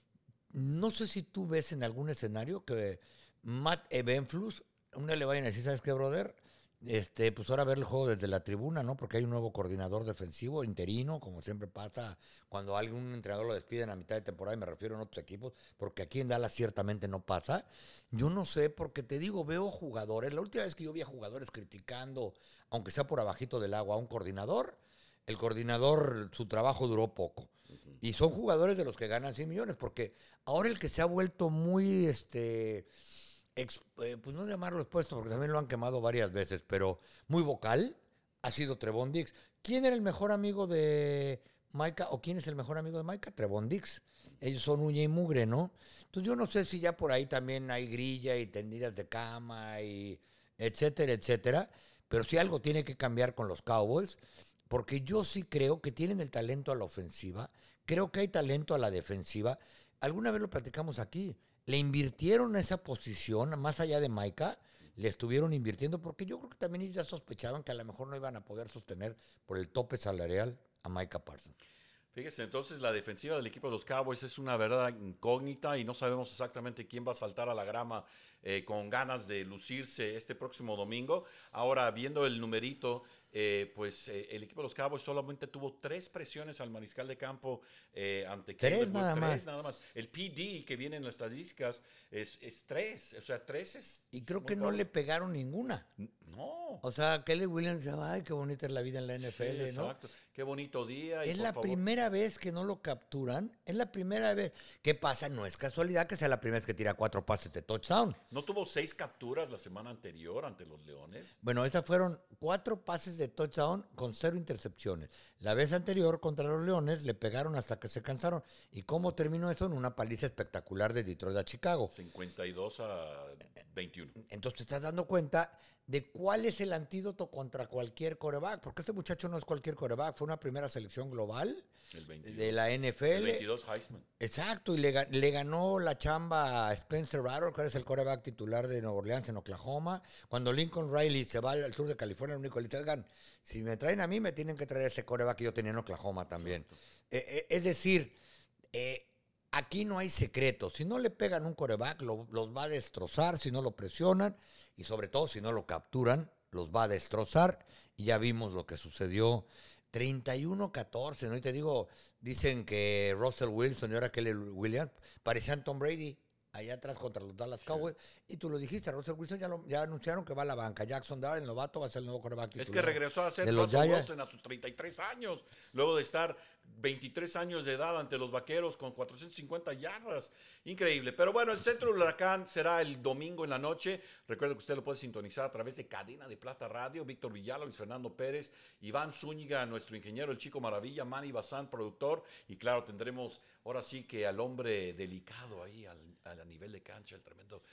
no sé si tú ves en algún escenario que Matt Ebenflus, un día le vayan a decir, ¿sabes qué, brother? Este, pues ahora ver el juego desde la tribuna, ¿no? Porque hay un nuevo coordinador defensivo, interino, como siempre pasa cuando algún entrenador lo despiden a mitad de temporada, y me refiero a otros equipos, porque aquí en Dallas ciertamente no pasa. Yo no sé, porque te digo, veo jugadores, la última vez que yo vi a jugadores criticando, aunque sea por abajito del agua, a un coordinador, el coordinador, su trabajo duró poco. Uh-huh. Y son jugadores de los que ganan cien millones, porque ahora el que se ha vuelto muy, este... Ex, eh, pues no llamarlo expuesto, porque también lo han quemado varias veces, pero muy vocal, ha sido Trevon Diggs. ¿Quién era el mejor amigo de Micah o quién es el mejor amigo de Micah? Trevon Diggs. Ellos son uña y mugre, ¿no? Entonces yo no sé si ya por ahí también hay grilla y tendidas de cama y etcétera, etcétera, pero si algo tiene que cambiar con los Cowboys, porque yo sí creo que tienen el talento a la ofensiva, creo que hay talento a la defensiva. Alguna vez lo platicamos aquí. Le invirtieron esa posición, más allá de Micah, le estuvieron invirtiendo, porque yo creo que también ellos ya sospechaban que a lo mejor no iban a poder sostener por el tope salarial a Micah Parsons. Fíjese, entonces la defensiva del equipo de los Cowboys es una verdad incógnita y no sabemos exactamente quién va a saltar a la grama eh, con ganas de lucirse este próximo domingo. Ahora, viendo el numerito, eh, pues eh, el equipo de los Cowboys solamente tuvo tres presiones al mariscal de campo eh, ante Tres nada tres más. nada más. El P D que viene en las estadísticas es, es tres, o sea, tres es... Y creo es que no pobre. le pegaron ninguna. No. O sea, Kelly Williams dice, ay, qué bonita es la vida en la N F L, sí, ¿no? Exacto. Qué bonito día. Y es por la favor, primera vez que no lo capturan. Es la primera vez. ¿Qué pasa? No es casualidad que sea la primera vez que tira cuatro pases de touchdown. ¿No tuvo seis capturas la semana anterior ante los Leones? Bueno, esas fueron cuatro pases de touchdown con cero intercepciones. La vez anterior contra los Leones le pegaron hasta que se cansaron. ¿Y cómo terminó eso? En una paliza espectacular de Detroit a Chicago. cincuenta y dos a veintiuno. Entonces te estás dando cuenta de cuál es el antídoto contra cualquier quarterback, porque este muchacho no es cualquier quarterback, fue una primera selección global el veintidós, de la N F L. El veintidós Heisman. Exacto, y le, le ganó la chamba a Spencer Rattler, que es el quarterback titular de Nueva Orleans en Oklahoma. Cuando Lincoln Riley se va al sur de California, el único que le dice, oigan, si me traen a mí, me tienen que traer ese quarterback que yo tenía en Oklahoma también. Eh, eh, es decir, eh, aquí no hay secretos. Si no le pegan un quarterback, lo, los va a destrozar, si no lo presionan, y sobre todo si no lo capturan, los va a destrozar. Y ya vimos lo que sucedió. treinta y uno a catorce, ¿no? Y te digo, dicen que Russell Wilson y ahora Kelly Williams parecían Tom Brady allá atrás contra los Dallas Cowboys. Sí. Y tú lo dijiste, Russell Wilson ya, lo, ya anunciaron que va a la banca. Jackson Darrell, el novato, va a ser el nuevo quarterback titular. Es que regresó a ser Russell Wilson a sus treinta y tres años, luego de estar veintitrés años de edad ante los Vaqueros con cuatrocientas cincuenta yardas. Increíble. Pero bueno, el Centro del Huracán será el domingo en la noche. Recuerda que usted lo puede sintonizar a través de Cadena de Plata Radio. Víctor Villalba, Luis Fernando Pérez, Iván Zúñiga, nuestro ingeniero, el Chico Maravilla, Manny Bazán, productor. Y claro, tendremos ahora sí que al hombre delicado ahí al, al a nivel de cancha, el tremendo Carlos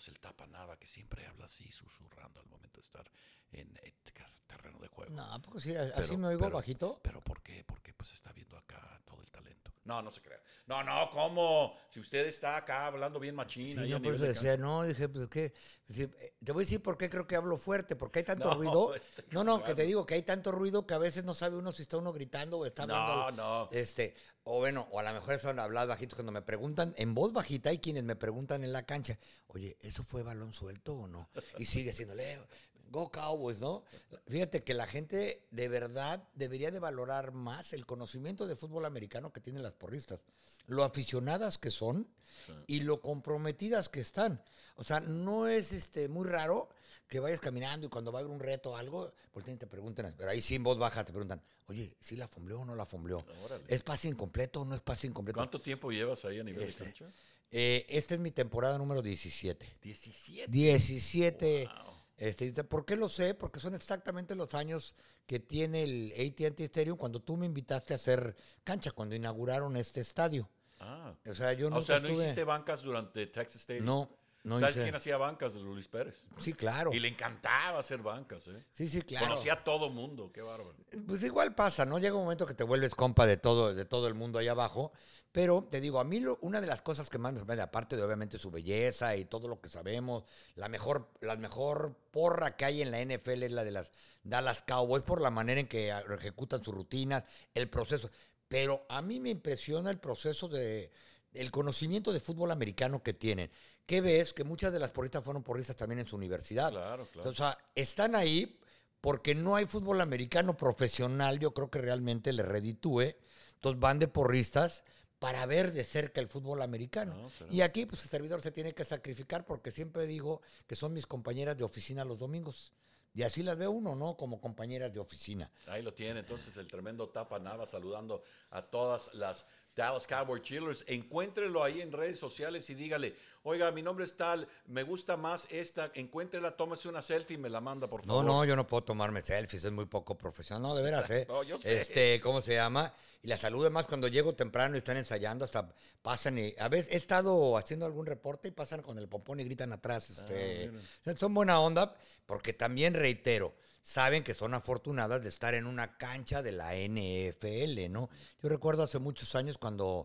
Carlos el Tapa Nava, que siempre habla así, susurrando al momento de estar en el terreno de juego. No, porque sí, así Pero, me oigo pero, bajito. ¿Pero por qué? Porque pues está viendo acá todo el talento. No, no se crea. No, no, ¿cómo? Si usted está acá hablando bien machina. Sí, ahí a no, por nivel eso de decía, cancha. no, dije, pues qué. Decir, eh, te voy a decir por qué creo que hablo fuerte, porque hay tanto No, ruido. estoy No, no, que te jugando. digo que hay tanto ruido que a veces no sabe uno si está uno gritando o está hablando. al- No, no. Este, o bueno, o a lo mejor son hablados bajitos cuando me preguntan en voz bajita. Hay quienes me preguntan en la cancha, oye, ¿eso fue balón suelto o no? Y sigue haciéndole, Go Cowboys, ¿no? Fíjate que la gente de verdad debería de valorar más el conocimiento de fútbol americano que tienen las porristas, lo aficionadas que son Sí. y lo comprometidas que están. O sea, no es este muy raro que vayas caminando y cuando va a haber un reto o algo, por te preguntan, pero ahí sí en voz baja te preguntan, oye, ¿sí la fombleó o no la fombleó? Órale. ¿Es pase incompleto o no es pase incompleto? ¿Cuánto tiempo llevas ahí a nivel Este, de cancha? Eh, esta es mi temporada número diecisiete. diecisiete. diecisiete. Wow. Este, ¿por qué lo sé? Porque son exactamente los años que tiene el A T and T Stadium cuando tú me invitaste a hacer cancha, cuando inauguraron este estadio. Ah. O sea, yo O nunca sea, no estuve... hiciste bancas durante Texas Stadium. No, no ¿Sabes hice. quién hacía bancas? Luis Pérez. Sí, claro. Y le encantaba hacer bancas, ¿eh? Sí, sí, claro. Conocía a todo mundo, qué bárbaro. Pues igual pasa, ¿no? Llega un momento que te vuelves compa de todo, de todo el mundo allá abajo. Pero te digo, a mí lo- una de las cosas que más me sorprende, aparte de obviamente su belleza y todo lo que sabemos, la mejor, la mejor porra que hay en la N F L es la de las Dallas Cowboys por la manera en que a- ejecutan sus rutinas, el proceso. Pero a mí me impresiona el proceso de el conocimiento de fútbol americano que tienen. ¿Qué ves? Que muchas de las porristas fueron porristas también en su universidad. Claro, claro. O sea, están ahí porque no hay fútbol americano profesional, yo creo que realmente le reditúe. Entonces van de porristas para ver de cerca el fútbol americano. No, será. Y aquí, pues, el servidor se tiene que sacrificar porque siempre digo que son mis compañeras de oficina los domingos. Y así las ve uno, ¿no? Como compañeras de oficina. Ahí lo tiene, entonces el tremendo Tapa Nava saludando a todas las Dallas Cowboy Cheerleaders. Encuéntrelo ahí en redes sociales y dígale, oiga, mi nombre es tal, me gusta más esta, encuéntrela, tómese una selfie y me la manda, por No, favor. no, yo no puedo tomarme selfies, es muy poco profesional. No, de veras, ¿eh? No, yo sé. Este, ¿cómo se llama? Y la saludo más cuando llego temprano y están ensayando, hasta pasan y... A veces he estado haciendo algún reporte y pasan con el pompón y gritan atrás. Este, miren. o sea, son buena onda, porque también reitero, saben que son afortunadas de estar en una cancha de la N F L, ¿no? Yo recuerdo hace muchos años cuando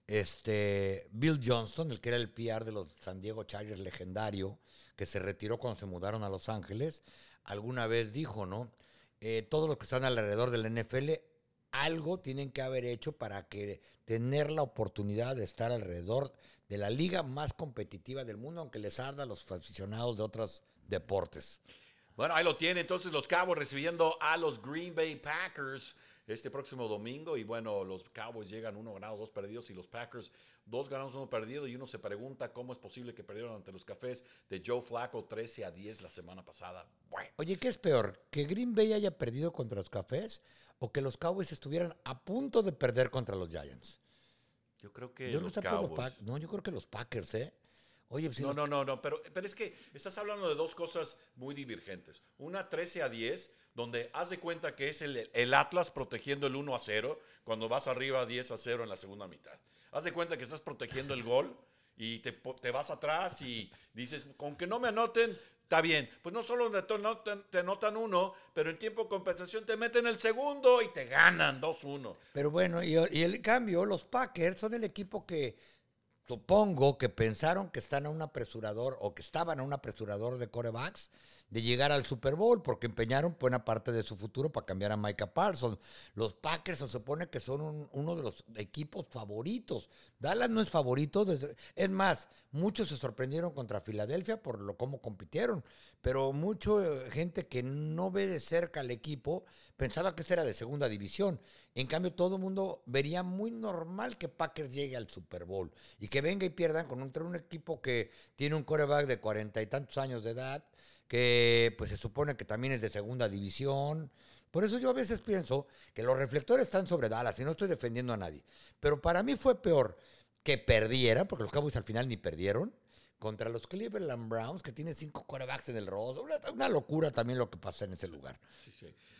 este, Bill Johnston, el que era el P R de los San Diego Chargers legendario, que se retiró cuando se mudaron a Los Ángeles, alguna vez dijo, ¿no? Eh, todos los que están alrededor de la N F L, algo tienen que haber hecho para que tener la oportunidad de estar alrededor de la liga más competitiva del mundo, aunque les arda a los aficionados de otros deportes. Bueno, ahí lo tiene. Entonces los Cowboys recibiendo a los Green Bay Packers este próximo domingo. Y bueno, los Cowboys llegan uno ganado, dos perdidos. Y los Packers dos ganados, uno perdido. Y uno se pregunta cómo es posible que perdieron ante los Cafés de Joe Flacco trece a diez la semana pasada. Bueno. Oye, ¿qué es peor? ¿Que Green Bay haya perdido contra los Cafés o que los Cowboys estuvieran a punto de perder contra los Giants? Yo creo que Yo los creo que por los Cowboys. Pac- no, yo creo que los Packers, ¿eh? Oye, si No, los- no, no, no, pero, pero es que estás hablando de dos cosas muy divergentes. Una trece a diez, donde haz de cuenta que es el, el Atlas protegiendo el uno a cero cuando vas arriba diez a cero en la segunda mitad. Haz de cuenta que estás protegiendo el gol y te, po- te vas atrás y dices, con que no me anoten, está bien. Pues no solo te anotan, te anotan uno, pero en tiempo de compensación te meten el segundo y te ganan dos uno. Pero bueno, y, y el cambio, los Packers son el equipo que supongo que pensaron que están a un apresurador o que estaban a un apresurador de quarterbacks de llegar al Super Bowl porque empeñaron buena parte de su futuro para cambiar a Micah Parsons. Los Packers se supone que son un- uno de los equipos favoritos. Dallas no es favorito. Desde, es más, muchos se sorprendieron contra Filadelfia por lo cómo compitieron, pero mucha gente que no ve de cerca al equipo pensaba que este era de segunda división. En cambio, todo el mundo vería muy normal que Packers llegue al Super Bowl y que venga y pierdan contra un equipo que tiene un quarterback de cuarenta y tantos años de edad, que pues se supone que también es de segunda división. Por eso yo a veces pienso que los reflectores están sobre Dallas y no estoy defendiendo a nadie. Pero para mí fue peor que perdieran, porque los Cowboys al final ni perdieron, contra los Cleveland Browns, que tienen cinco quarterbacks en el roster. Una, una locura también lo que pasa en ese lugar. Sí, sí.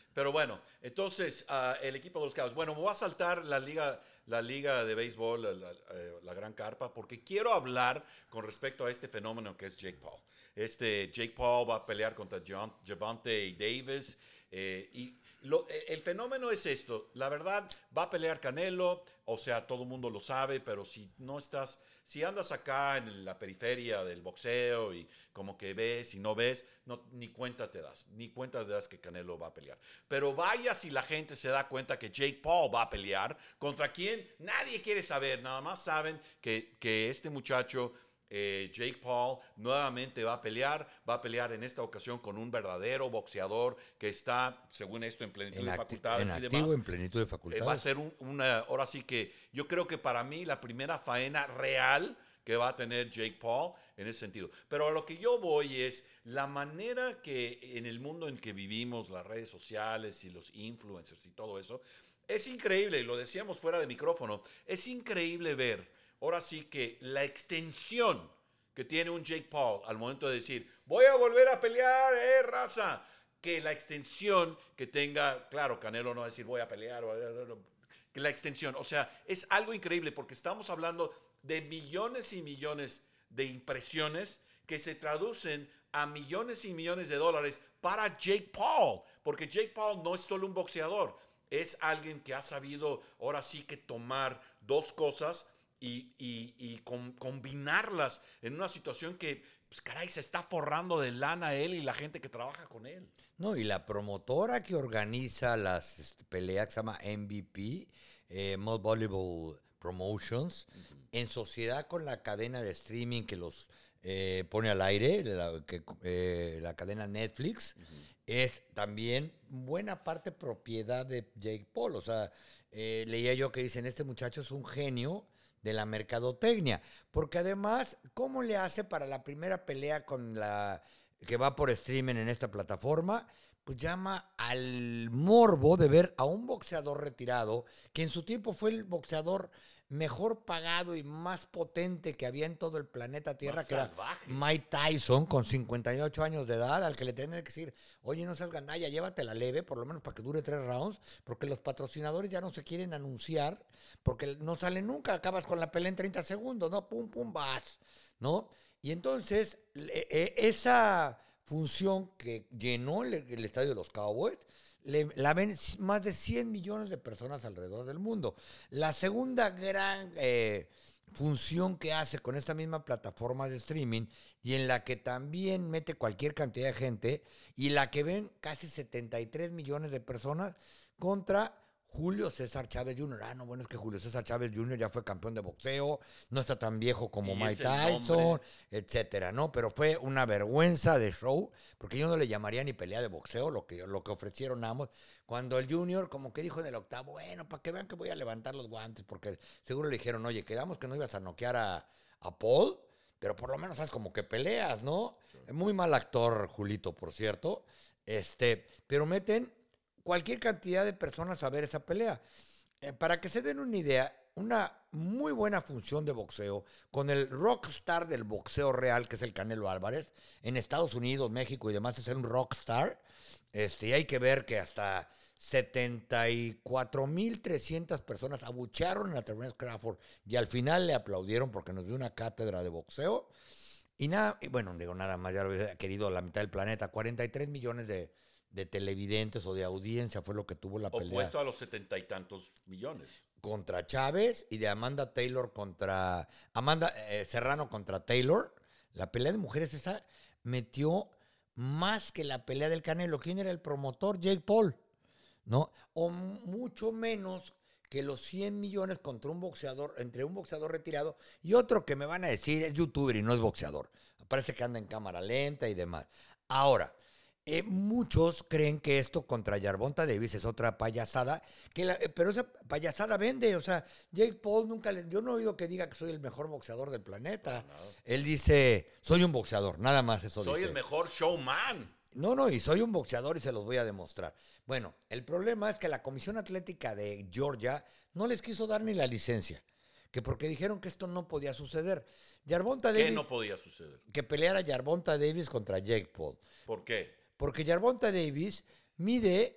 Pero bueno, entonces uh, el equipo de los Cowboys. Bueno, me voy a saltar la liga, la liga de béisbol, la, la, la Gran Carpa, porque quiero hablar con respecto a este fenómeno que es Jake Paul. Este Jake Paul va a pelear contra Gervonta Davis. Eh, y lo, el fenómeno es esto. La verdad, va a pelear Canelo. O sea, todo el mundo lo sabe, pero si no estás, si andas acá en la periferia del boxeo y como que ves y no ves, no, ni cuenta te das, ni cuenta te das que Canelo va a pelear. Pero vaya si la gente se da cuenta que Jake Paul va a pelear, ¿contra quién? Nadie quiere saber, nada más saben que, que este muchacho... Eh, Jake Paul nuevamente va a pelear, va a pelear en esta ocasión con un verdadero boxeador que está, según esto, en plenitud en de facultades en y activo, demás. En plenitud de facultades. Eh, va a ser un, una, ahora sí que yo creo que para mí la primera faena real que va a tener Jake Paul en ese sentido. Pero a lo que yo voy es la manera que en el mundo en que vivimos, las redes sociales y los influencers y todo eso, es increíble, y lo decíamos fuera de micrófono, es increíble ver ahora sí que la extensión que tiene un Jake Paul al momento de decir, voy a volver a pelear, eh, raza, que la extensión que tenga, claro, Canelo no va a decir, voy a pelear, que la extensión, o sea, es algo increíble porque estamos hablando de millones y millones de impresiones que se traducen a millones y millones de dólares para Jake Paul, porque Jake Paul no es solo un boxeador, es alguien que ha sabido ahora sí que tomar dos cosas y, y, y con, combinarlas en una situación que, pues caray, se está forrando de lana él y la gente que trabaja con él. No, y la promotora que organiza las este, peleas, que se llama M V P, eh, Most Valuable Promotions, uh-huh. en sociedad con la cadena de streaming que los eh, pone al aire, la, que, eh, la cadena Netflix, uh-huh. es también buena parte propiedad de Jake Paul. O sea, eh, leía yo que dicen, este muchacho es un genio de la mercadotecnia, porque además, ¿cómo le hace para la primera pelea con la que va por streaming en esta plataforma? Pues llama al morbo de ver a un boxeador retirado, que en su tiempo fue el boxeador mejor pagado y más potente que había en todo el planeta Tierra, más que salvaje. Era Mike Tyson, con cincuenta y ocho años de edad, al que le tenían que decir, oye, no seas gandalla, llévatela leve, por lo menos para que dure tres rounds, porque los patrocinadores ya no se quieren anunciar, porque no sale nunca, acabas con la pelea en treinta segundos, ¿no? Pum, pum, vas, ¿no? Y entonces, eh, esa función que llenó el, el estadio de los Cowboys, Le, la ven más de cien millones de personas alrededor del mundo. La segunda gran eh, función que hace con esta misma plataforma de streaming y en la que también mete cualquier cantidad de gente y la que ven casi setenta y tres millones de personas contra Julio César Chávez junior Ah, no, bueno, es que Julio César Chávez junior ya fue campeón de boxeo, no está tan viejo como Mike Tyson, etcétera, ¿no? Pero fue una vergüenza de show, porque yo no le llamaría ni pelea de boxeo, lo que, lo que ofrecieron ambos. Cuando el Junior como que dijo en el octavo, bueno, para que vean que voy a levantar los guantes, porque seguro le dijeron, oye, quedamos que no ibas a noquear a, a Paul, pero por lo menos sabes como que peleas, ¿no? Sí. Muy mal actor, Julito, por cierto. Este, pero meten cualquier cantidad de personas a ver esa pelea. Eh, para que se den una idea, una muy buena función de boxeo con el rockstar del boxeo real, que es el Canelo Álvarez, en Estados Unidos, México y demás, es un rockstar. Este, y hay que ver que hasta setenta y cuatro mil trescientas personas abuchearon a Terence Crawford y al final le aplaudieron porque nos dio una cátedra de boxeo. Y nada, y bueno, digo nada más, ya lo había querido la mitad del planeta, cuarenta y tres millones de de televidentes o de audiencia fue lo que tuvo la pelea. Opuesto a los setenta y tantos millones. Contra Chávez y de Amanda Taylor contra... Amanda eh, Serrano contra Taylor. La pelea de mujeres esa metió más que la pelea del Canelo. ¿Quién era el promotor? Jake Paul, ¿no? O mucho menos que los cien millones contra un boxeador, entre un boxeador retirado y otro que me van a decir es youtuber y no es boxeador. Parece que anda en cámara lenta y demás. Ahora... Eh, muchos creen que esto contra Gervonta Davis es otra payasada, que la, eh, pero esa payasada vende. O sea, Jake Paul nunca, le, yo no he oído que diga que soy el mejor boxeador del planeta. No, no. Él dice, soy un boxeador, nada más eso soy dice. Soy el mejor showman. No, no, y soy un boxeador y se los voy a demostrar. Bueno, el problema es que la Comisión Atlética de Georgia no les quiso dar ni la licencia, que porque dijeron que esto no podía suceder. Gervonta Davis, ¿qué no podía suceder? Que peleara Gervonta Davis contra Jake Paul. ¿Por qué? Porque Gervonta Davis mide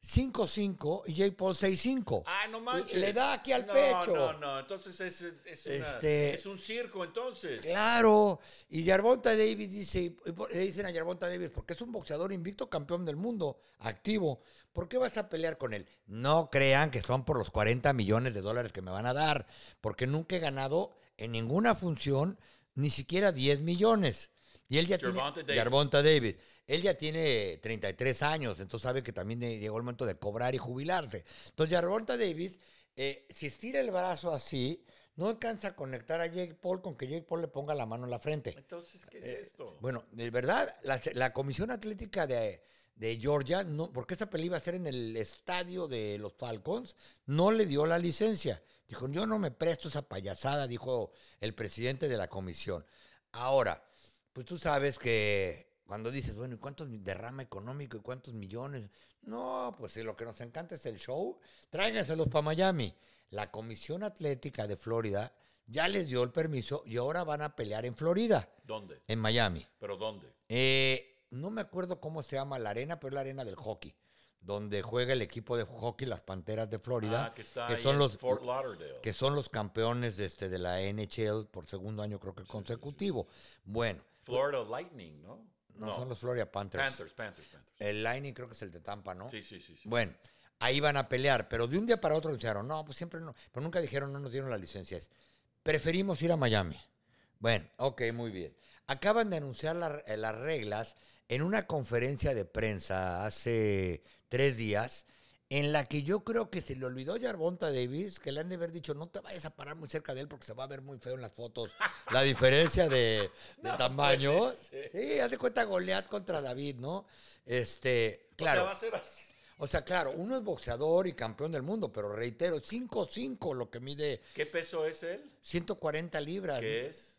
cinco cinco y Jake Paul seis cinco. Ah, no manches. Le da aquí al no, pecho. No, no, entonces es, es, una, Este, es un circo, entonces. Claro. Y Gervonta Davis dice, le dicen a Gervonta Davis, porque es un boxeador invicto, campeón del mundo, activo. ¿Por qué vas a pelear con él? No crean que son por los cuarenta millones de dólares que me van a dar, porque nunca he ganado en ninguna función ni siquiera diez millones. Y él ya Gervonta tiene... Davis. Gervonta Davis. Él ya tiene treinta y tres años, entonces sabe que también llegó el momento de cobrar y jubilarse. Entonces, Gervonta Davis, eh, si estira el brazo así, no alcanza a conectar a Jake Paul con que Jake Paul le ponga la mano en la frente. Entonces, ¿qué es Eh, esto? Bueno, de verdad, la, la Comisión Atlética de, de Georgia, no, porque esta pelea iba a ser en el estadio de los Falcons, no le dio la licencia. Dijo, yo no me presto esa payasada, dijo el presidente de la comisión. Ahora, pues tú sabes que cuando dices, bueno, ¿y cuánto derrama económico y cuántos millones? No, pues si lo que nos encanta es el show, tráiganselos para Miami. La Comisión Atlética de Florida ya les dio el permiso y ahora van a pelear en Florida. ¿Dónde? En Miami. ¿Pero dónde? Eh, no me acuerdo cómo se llama la arena, pero es la arena del hockey, donde juega el equipo de hockey, las Panteras de Florida, Ah, que está que ahí son en los Fort Lauderdale. que son los campeones de, este, de la N H L por segundo año creo que consecutivo. Bueno, Florida Lightning, ¿no? no, son los Florida Panthers. Panthers, Panthers, Panthers. El Lightning creo que es el de Tampa, ¿no? Sí, sí, sí, sí. Bueno, ahí van a pelear, pero de un día para otro dijeron, no, pues siempre no, pero nunca dijeron, no nos dieron las licencias. Preferimos ir a Miami. Bueno, ok, muy bien. Acaban de anunciar la- eh, las reglas en una conferencia de prensa hace tres días, en la que yo creo que se le olvidó a Gervonta Davis, que le han de haber dicho, no te vayas a parar muy cerca de él porque se va a ver muy feo en las fotos la diferencia de, de No tamaño. puede ser. Sí, haz de cuenta Goliat contra David, ¿no? Este, claro. O sea, va a ser así. O sea, claro, uno es boxeador y campeón del mundo, pero reitero, cinco cinco lo que mide ¿Qué peso es él? ciento cuarenta libras. ¿Qué es?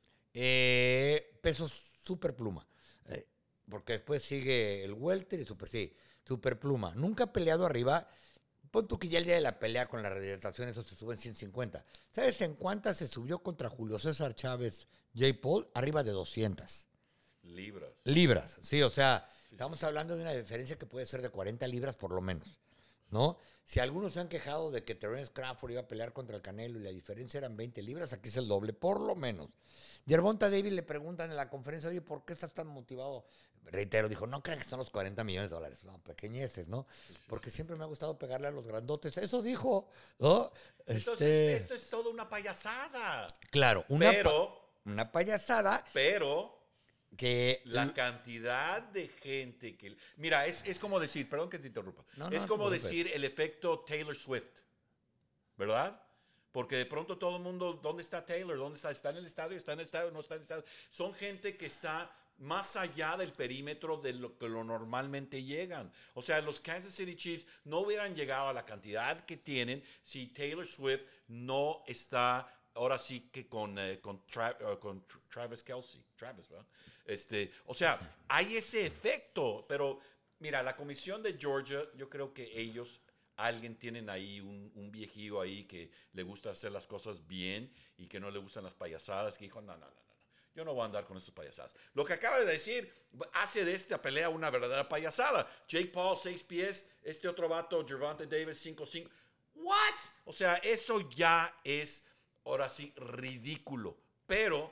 Eh, peso super pluma. Eh, porque después sigue el welter y super, sí, super pluma. Nunca ha peleado arriba. Pon tú que ya el día de la pelea con la rehabilitación, eso se sube en ciento cincuenta. ¿Sabes en cuántas se subió contra Julio César Chávez Jake Paul? Arriba de doscientas. Libras. Libras, sí, o sea, Sí, estamos sí. hablando de una diferencia que puede ser de cuarenta libras por lo menos, ¿no? Si algunos se han quejado de que Terence Crawford iba a pelear contra el Canelo y la diferencia eran veinte libras, aquí es el doble, por lo menos. Gervonta Davis le preguntan en la conferencia, oye, ¿por qué estás tan motivado? Reitero, dijo, no crean que son los cuarenta millones de dólares, no, pequeñeces, ¿no? Porque siempre me ha gustado pegarle a los grandotes, eso dijo, ¿no? Entonces, Este, esto es toda una payasada. claro, una, Pero, pa- una payasada pero, que... la cantidad de gente que... Mira, es, es como decir, perdón que te interrumpa, No, no, es no te como preocupes. decir el efecto Taylor Swift, ¿verdad? Porque de pronto todo el mundo, ¿dónde está Taylor? ¿Dónde está? ¿Está en el estadio? ¿Está en el estadio? ¿No está en el estadio? Son gente que está más allá del perímetro de lo que lo normalmente llegan. O sea, los Kansas City Chiefs no hubieran llegado a la cantidad que tienen si Taylor Swift no está ahora sí que con, eh, con, Tra- uh, con Tra- Travis Kelce. Travis, ¿verdad? Este, o sea, hay ese efecto, pero mira, la comisión de Georgia, yo creo que ellos, alguien tienen ahí, un, un viejillo ahí que le gusta hacer las cosas bien y que no le gustan las payasadas, que dijo, no, no, no, no, no, yo no voy a andar con esas payasadas. Lo que acaba de decir hace de esta pelea una verdadera payasada. Jake Paul, seis pies, este otro vato, Gervonta Davis, cinco cinco. ¿What? O sea, eso ya es, ahora sí, ridículo. Pero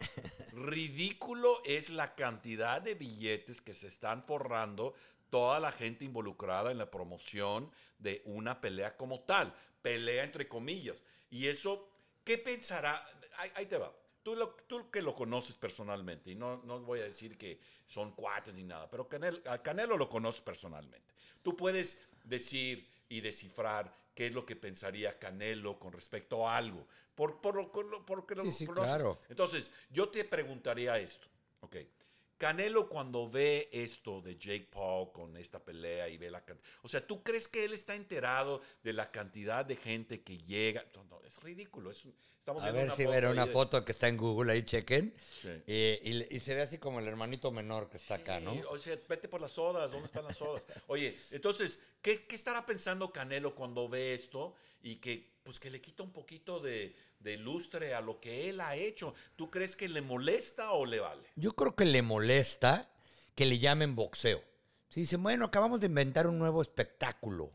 ridículo es la cantidad de billetes que se están forrando toda la gente involucrada en la promoción de una pelea como tal. Pelea entre comillas. Y eso, ¿qué pensará? Ahí, ahí te va. Tú, lo, tú que lo conoces personalmente, y no, no voy a decir que son cuates ni nada, pero Canelo, a Canelo lo conoces personalmente. Tú puedes decir y descifrar qué es lo que pensaría Canelo con respecto a algo, por, por, lo- por, lo- porque lo Sí, sí, conoces. claro. Entonces, yo te preguntaría esto, ok. Canelo cuando ve esto de Jake Paul con esta pelea y ve la cantidad, o sea, ¿tú crees que él está enterado de la cantidad de gente que llega? No, no, es ridículo. Es, estamos A viendo ver una si foto verá ahí una de- foto que está en Google, ahí chequen. Sí. Eh, y, le- y se ve así como el hermanito menor que está acá, Sí, ¿no? O sea, vete por las sodas, ¿dónde están las sodas? Oye, entonces, ¿qué, qué estará pensando Canelo cuando ve esto y que, pues, que le quita un poquito de, de lustre a lo que él ha hecho? ¿Tú crees que le molesta o le vale? Yo creo que le molesta que le llamen boxeo. Si dicen, bueno, acabamos de inventar un nuevo espectáculo.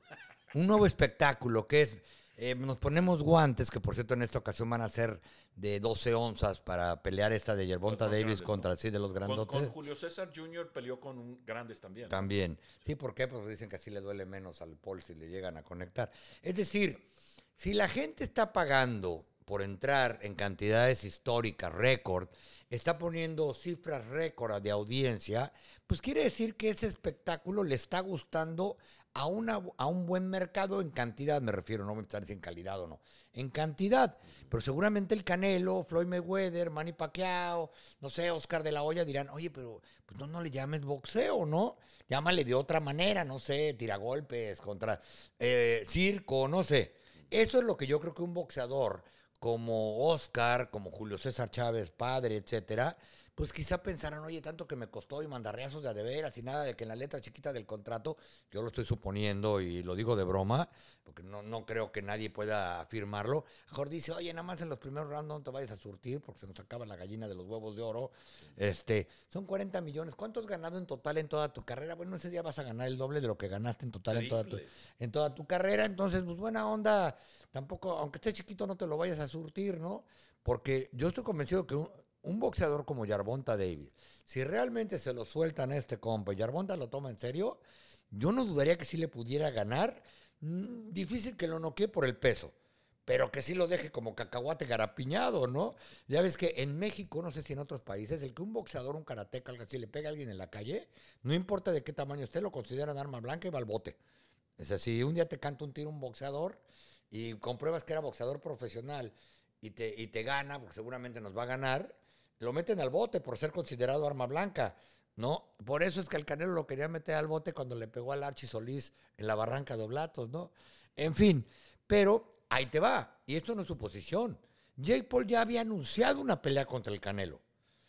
un nuevo espectáculo que es, eh, nos ponemos guantes, que por cierto en esta ocasión van a ser de doce onzas para pelear esta de Gervonta Davis grandes, contra, ¿no? Sí, de los grandotes. Con, con Julio César junior peleó con un, grandes también, ¿no? También. Sí, ¿por qué? Pues dicen que así le duele menos al Paul si le llegan a conectar. Es decir, si la gente está pagando por entrar en cantidades históricas, récord, está poniendo cifras récord de audiencia, pues quiere decir que ese espectáculo le está gustando a, una, a un buen mercado en cantidad, me refiero, no me están diciendo en calidad o no, en cantidad. Pero seguramente el Canelo, Floyd Mayweather, Manny Pacquiao, no sé, Oscar de la Hoya dirán, oye, pero pues no, no le llames boxeo, ¿no? Llámale de otra manera, no sé, tiragolpes contra eh, circo, no sé. Eso es lo que yo creo que un boxeador como Oscar, como Julio César Chávez, padre, etcétera, pues quizá pensarán, oye, tanto que me costó y mandarreazos de a de veras y nada de que en la letra chiquita del contrato, yo lo estoy suponiendo y lo digo de broma, porque no, no creo que nadie pueda afirmarlo. Mejor dice, oye, nada más en los primeros rounds no te vayas a surtir porque se nos acaba la gallina de los huevos de oro. Este, son cuarenta millones. ¿Cuánto has ganado en total en toda tu carrera? Bueno, ese día vas a ganar el doble de lo que ganaste en total en toda, tu, en toda tu carrera. Entonces, pues buena onda. Tampoco, aunque esté chiquito, no te lo vayas a surtir, ¿no? Porque yo estoy convencido que un, un boxeador como Gervonta Davis, si realmente se lo sueltan a este compa y Gervonta lo toma en serio, yo no dudaría que sí le pudiera ganar. Mm, difícil que lo noquee por el peso, pero que sí lo deje como cacahuate garapiñado, ¿no? Ya ves que en México, no sé si en otros países, el que un boxeador, un karateca, algo así, le pega a alguien en la calle, no importa de qué tamaño esté, lo consideran arma blanca y va al bote. Es así, un día te canta un tiro un boxeador y compruebas que era boxeador profesional y te, y te gana, porque seguramente nos va a ganar, lo meten al bote por ser considerado arma blanca, ¿no? Por eso es que el Canelo lo quería meter al bote cuando le pegó al Archie Solís en la barranca de Oblatos, ¿no? En fin, pero ahí te va, y esto no es suposición. Jake Paul ya había anunciado una pelea contra el Canelo.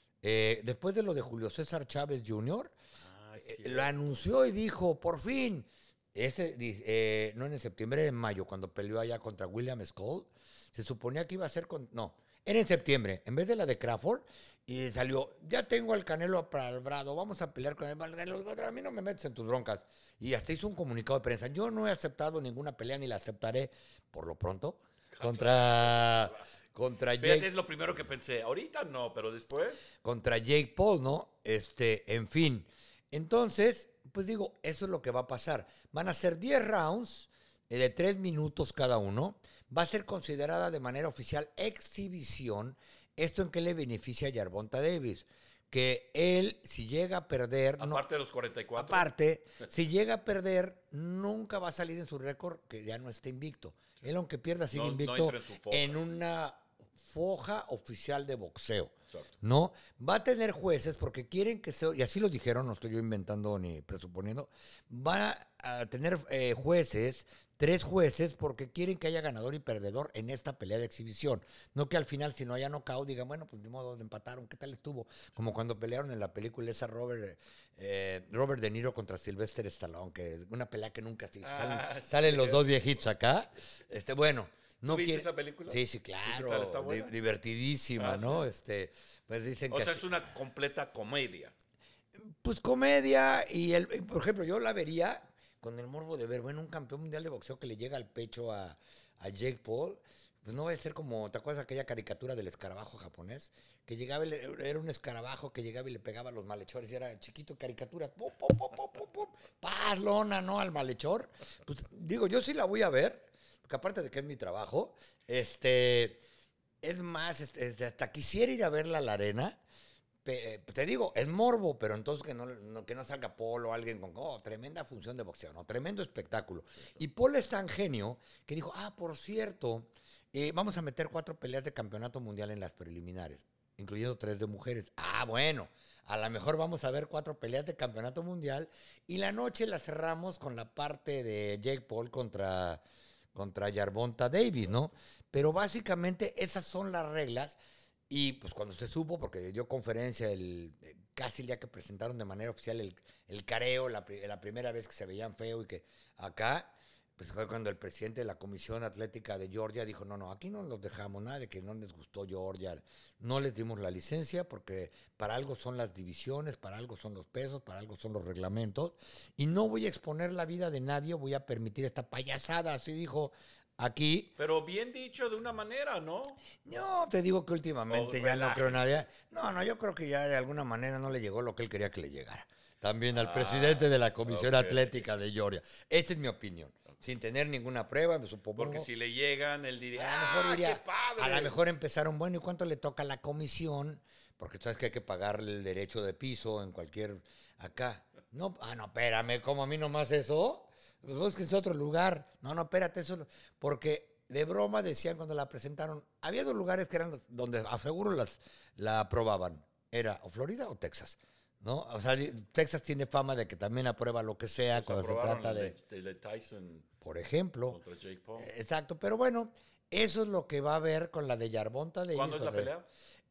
Eh, después de lo de Julio César Chávez junior, ah, eh, lo anunció y dijo, por fin, ese, eh, no en septiembre, en mayo, cuando peleó allá contra William Skull, se suponía que iba a ser con, no, era en septiembre, en vez de la de Crawford, y salió, ya tengo al Canelo para el Brado, vamos a pelear con él, a mí no me metes en tus broncas. Y hasta hizo un comunicado de prensa, yo no he aceptado ninguna pelea ni la aceptaré por lo pronto contra... Contra Jake, es lo primero que pensé. Ahorita no, pero después. Contra Jake Paul, ¿no? Este, en fin. Entonces, pues digo, eso es lo que va a pasar. Van a ser diez rounds eh, de tres minutos cada uno. Va a ser considerada de manera oficial exhibición. ¿Esto en qué le beneficia a Gervonta Davis? Que él, si llega a perder... Aparte no, de los cuarenta y cuatro. Aparte, si llega a perder, nunca va a salir en su récord que ya no esté invicto. Él, aunque pierda, sigue no, invicto no en, en una foja oficial de boxeo. Exacto. ¿No? Va a tener jueces porque quieren que sea, y así lo dijeron, no estoy yo inventando ni presuponiendo, va a tener eh, jueces, tres jueces, porque quieren que haya ganador y perdedor en esta pelea de exhibición. No que al final, si no haya knockout, digan, bueno, pues de modo empataron, ¿qué tal estuvo? Como cuando pelearon en la película esa Robert, eh, Robert De Niro contra Sylvester Stallone, que una pelea que nunca se hizo. Ah, salen, sí, salen los dos viejitos acá. Este, bueno. No ¿Viste quiere... esa película? Sí, sí, claro. ¿Está buena? Di- divertidísima, ah, ¿no? Sí. Este, pues dicen o que sea, así... es una completa comedia. Pues comedia y, el, por ejemplo, yo la vería con el morbo de ver, bueno, un campeón mundial de boxeo que le llega al pecho a, a Jake Paul, pues no va a ser como, ¿te acuerdas aquella caricatura del escarabajo japonés? Que llegaba, y le, era un escarabajo que llegaba y le pegaba a los malhechores y era chiquito, caricatura, pum, pum, pum, pum, pum, pum, paz, lona, ¿no? Al malhechor. Pues digo, yo sí la voy a ver, porque aparte de que es mi trabajo, este, es más, este, hasta quisiera ir a verla a la arena. Te digo, es morbo, pero entonces que no, no, que no salga Paul o alguien con, oh, tremenda función de boxeo, ¿no? Tremendo espectáculo. Y Paul es tan genio que dijo, ah, por cierto, eh, vamos a meter cuatro peleas de campeonato mundial en las preliminares, incluyendo tres de mujeres. Ah, bueno, a lo mejor vamos a ver cuatro peleas de campeonato mundial y la noche la cerramos con la parte de Jake Paul contra, contra Gervonta Davis, ¿no? Pero básicamente esas son las reglas. Y pues cuando se supo, porque dio conferencia el, casi el día que presentaron de manera oficial el, el careo, la, la primera vez que se veían feo y que acá, pues fue cuando el presidente de la Comisión Atlética de Georgia dijo, no, no, aquí no los dejamos, nada de que no les gustó Georgia, no les dimos la licencia porque para algo son las divisiones, para algo son los pesos, para algo son los reglamentos, y no voy a exponer la vida de nadie, voy a permitir esta payasada, así dijo aquí. Pero bien dicho de una manera, ¿no? No, te digo que últimamente Oh, ya no creo en relájense. nadie. No, no, yo creo que ya de alguna manera no le llegó lo que él quería que le llegara. También al Ah, presidente de la Comisión ok. Atlética de Georgia. Esta es mi opinión. Sin tener ninguna prueba, me supongo. Porque si le llegan, él A diría, lo mejor ¡ah, diría, qué padre! a lo mejor empezaron, bueno, ¿y cuánto le toca a la comisión? Porque tú sabes que hay que pagarle el derecho de piso en cualquier, acá. No, ah, no, espérame, ¿cómo a mí nomás eso? Pues búsquense otro lugar. No, no, espérate, eso, no- porque de broma decían cuando la presentaron, había dos lugares que eran los- donde a seguro las, la aprobaban. Era o Florida o Texas, ¿no? O sea, di- Texas tiene fama de que también aprueba lo que sea Pues cuando se aprobaron trata el de, de, el de Tyson por ejemplo, contra Jake Paul. eh, exacto, pero bueno, eso es lo que va a haber con la de Yarvonta Davis. ¿Cuándo es la contra- pelea?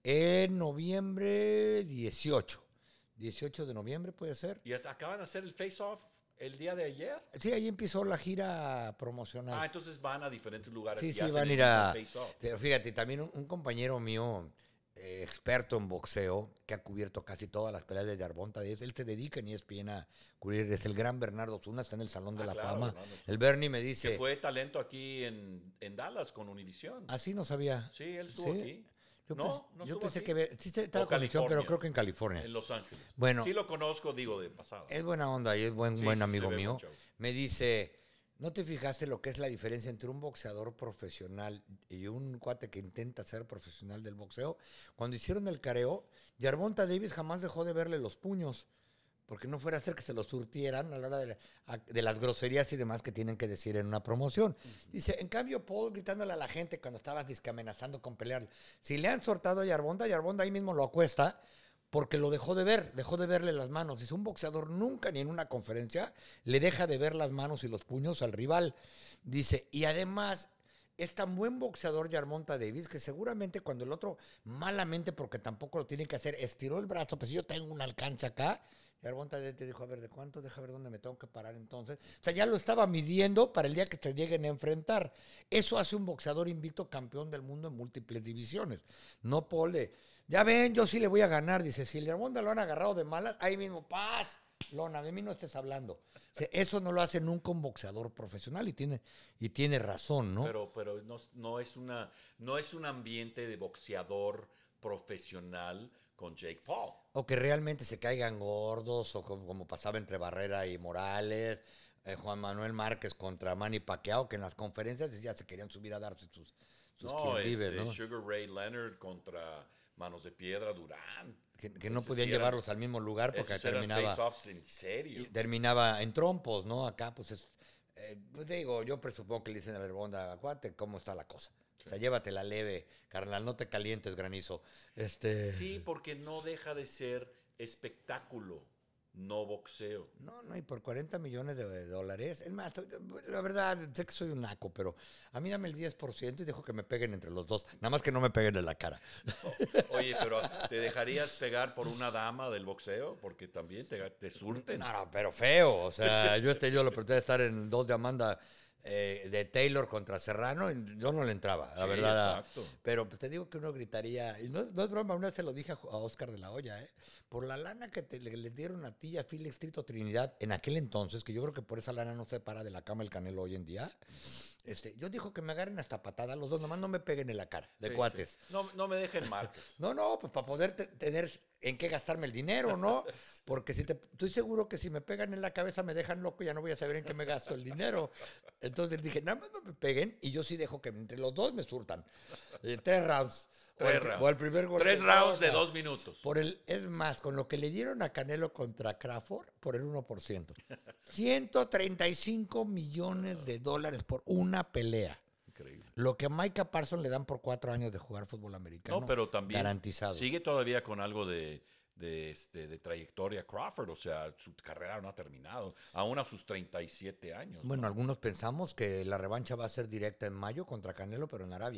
En noviembre dieciocho. dieciocho de noviembre puede ser. ¿Y at- acaban de hacer el face-off el día de ayer? Sí, ahí empezó la gira promocional. Ah, entonces van a diferentes lugares. sí, y sí, hacen van a el ir mismo a... face-off. Pero fíjate, también un, un compañero mío, eh, experto en boxeo, que ha cubierto casi todas las peleas de Yarvonta Davis, él se dedica en E S P N a cubrir, es el gran Bernardo Zuna, está en el Salón de Ah, la claro, Fama. Bernardo Zuna. El Bernie me Que dice, fue talento aquí en, en Dallas con Univision. así no sabía. Sí, él estuvo ¿Sí? aquí. Yo, no, pens- no yo estuvo pensé aquí. que ve- sí estaba O con Univision, pero California. creo que en California. En Los Ángeles. Bueno. Sí lo conozco, digo, de pasado. Es buena onda y es buen, Sí, buen sí, se amigo ve mío. buen show. Me dice, ¿no te fijaste lo que es la diferencia entre un boxeador profesional y un cuate que intenta ser profesional del boxeo? Cuando hicieron el careo, Yarvonta Davis jamás dejó de verle los puños, porque no fuera a ser que se los surtieran a la hora de, la- a- de las groserías y demás que tienen que decir en una promoción. Dice, en cambio, Paul gritándole a la gente cuando estabas disque amenazando con pelear, si le han soltado a Yarvonta, Yarvonta ahí mismo lo acuesta, porque lo dejó de ver, dejó de verle las manos. Dice, un boxeador nunca ni en una conferencia le deja de ver las manos y los puños al rival. Dice, y además es tan buen boxeador Yarvonta Davis que seguramente cuando el otro, malamente porque tampoco lo tiene que hacer, estiró el brazo, pues si yo tengo un alcance acá, Yarvonta Davis te dijo, a ver, ¿de cuánto? Deja ver dónde me tengo que parar entonces. O sea, ya lo estaba midiendo para el día que se lleguen a enfrentar. Eso hace un boxeador invicto campeón del mundo en múltiples divisiones. No Paul de, ya ven, yo sí le voy a ganar. Dice, si el Yarvonta lo han agarrado de malas, ahí mismo, paz, lona, de mí no estés hablando. O sea, eso no lo hace nunca un boxeador profesional y tiene, y tiene razón, ¿no? Pero, pero no, no es una, no es un ambiente de boxeador profesional con Jake Paul. O que realmente se caigan gordos, o como, como pasaba entre Barrera y Morales, eh, Juan Manuel Márquez contra Manny Pacquiao, que en las conferencias ya se querían subir a darse sus, sus No, quien vive, este, ¿no? Sugar Ray Leonard contra Manos de Piedra Durán. Que, que no Esos podían sí eran- llevarlos al mismo lugar porque Esos eran terminaba, face-offs en serio. y terminaba en trompos, ¿no? Acá, pues es, eh, pues digo, yo presupongo que le dicen a ver, Bonda, acuérdate cómo está la cosa. O sea, llévatela leve, carnal, no te calientes, granizo. Este... Sí, porque no deja de ser espectáculo, no boxeo. No, no, y por cuarenta millones de dólares. Es más, la verdad, sé que soy un naco, pero a mí dame el diez por ciento y dejo que me peguen entre los dos. Nada más que no me peguen en la cara. Oye, pero ¿te dejarías pegar por una dama del boxeo? Porque también te, te surten. No, no, pero feo. O sea, yo he tenido la oportunidad de estar en dos de Amanda eh, de Taylor contra Serrano, y yo no le entraba, la Sí, verdad. exacto. Pero te digo que uno gritaría, y no, no es broma, una vez se lo dije a, a Oscar de la Hoya, ¿eh? Por la lana que te, le, le dieron a ti y a Félix Trito Trinidad en aquel entonces, que yo creo que por esa lana no se para de la cama el Canelo hoy en día. Este, yo dijo que me agarren hasta patada los dos, nomás no me peguen en la cara, de Sí, cuates. sí. No, no me dejen marcas. No, no, pues para poder te- tener en qué gastarme el dinero, ¿no? Porque si te, estoy seguro que si me pegan en la cabeza me dejan loco, ya no voy a saber en qué me gasto el dinero. Entonces dije, nada más no me peguen y yo sí dejo que entre los dos me surtan. Eh, tres rounds. Tres o, el, rounds. o el primer golpe. Tres rounds de dos minutos. Por el, es más, con lo que le dieron a Canelo contra Crawford, por el uno por ciento. ciento treinta y cinco millones de dólares por una pelea. Increíble. Lo que a Micah Parsons le dan por cuatro años de jugar fútbol americano. No, pero también Garantizado. sigue todavía con algo de, de, este, de trayectoria Crawford. O sea, su carrera no ha terminado. Aún a sus treinta y siete años. Bueno, ¿no? algunos pensamos que la revancha va a ser directa en mayo contra Canelo, pero en Arabia.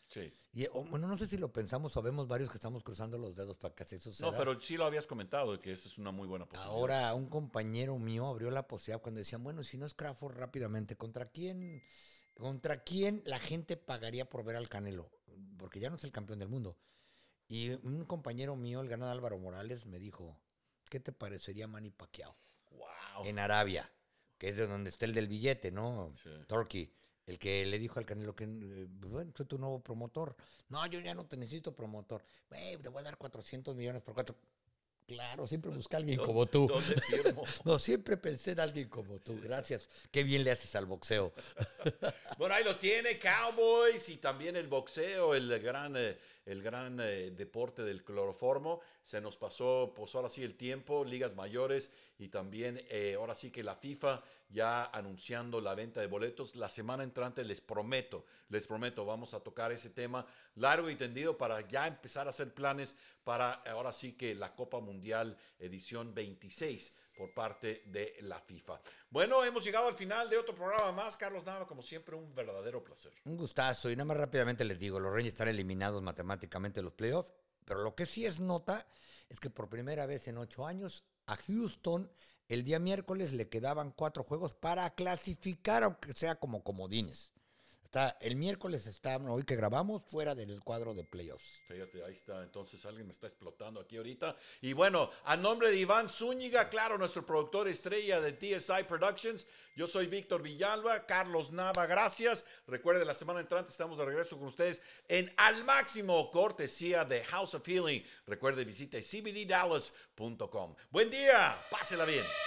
Sí. Y bueno, no sé si lo pensamos o vemos varios que estamos cruzando los dedos para que eso suceda. No, pero sí lo habías comentado, que esa es una muy buena posibilidad. Ahora, un compañero mío abrió la posibilidad cuando decían, bueno, si no es Crawford rápidamente, ¿contra quién, contra quién la gente pagaría por ver al Canelo? Porque ya no es el campeón del mundo. Y un compañero mío, el gran Álvaro Morales, me dijo, ¿qué te parecería Manny Pacquiao? Wow. En Arabia, que es de donde está el del billete, ¿no? Sí. Turkey. El que le dijo al Canelo que, eh, bueno, soy tu nuevo promotor. No, yo ya no te necesito promotor. Eh, te voy a dar cuatrocientos millones por cuatro. Claro, siempre busqué a alguien como tú. ¿Dónde firmo? No, siempre pensé en alguien como tú. Sí, Gracias. Sí. Qué bien le haces al boxeo. Bueno, ahí lo tiene, Cowboys y también el boxeo, el gran, eh, el gran eh, deporte del cloroformo. Se nos pasó, pues ahora sí el tiempo, ligas mayores y también eh, ahora sí que la FIFA ya anunciando la venta de boletos. La semana entrante les prometo, les prometo, vamos a tocar ese tema largo y tendido para ya empezar a hacer planes para ahora sí que la Copa Mundial edición veintiséis por parte de la FIFA. Bueno, hemos llegado al final de otro programa más. Carlos Nava, como siempre, un verdadero placer. Un gustazo. Y nada más rápidamente les digo, los Rangers están eliminados matemáticamente de los playoffs, pero lo que sí es nota es que por primera vez en ocho años a Houston el día miércoles le quedaban cuatro juegos para clasificar, aunque sea como comodines. Está, el miércoles está, hoy que grabamos, fuera del cuadro de playoffs. Fíjate, ahí está. Entonces alguien me está explotando aquí ahorita. Y bueno, a nombre de Iván Zúñiga, claro, nuestro productor estrella de T S I Productions, yo soy Víctor Villalba, Carlos Nava, gracias. Recuerden, la semana entrante estamos de regreso con ustedes en Al Máximo, cortesía de House of Healing. Recuerde, visite c b d dallas punto com. Buen día, pásela bien.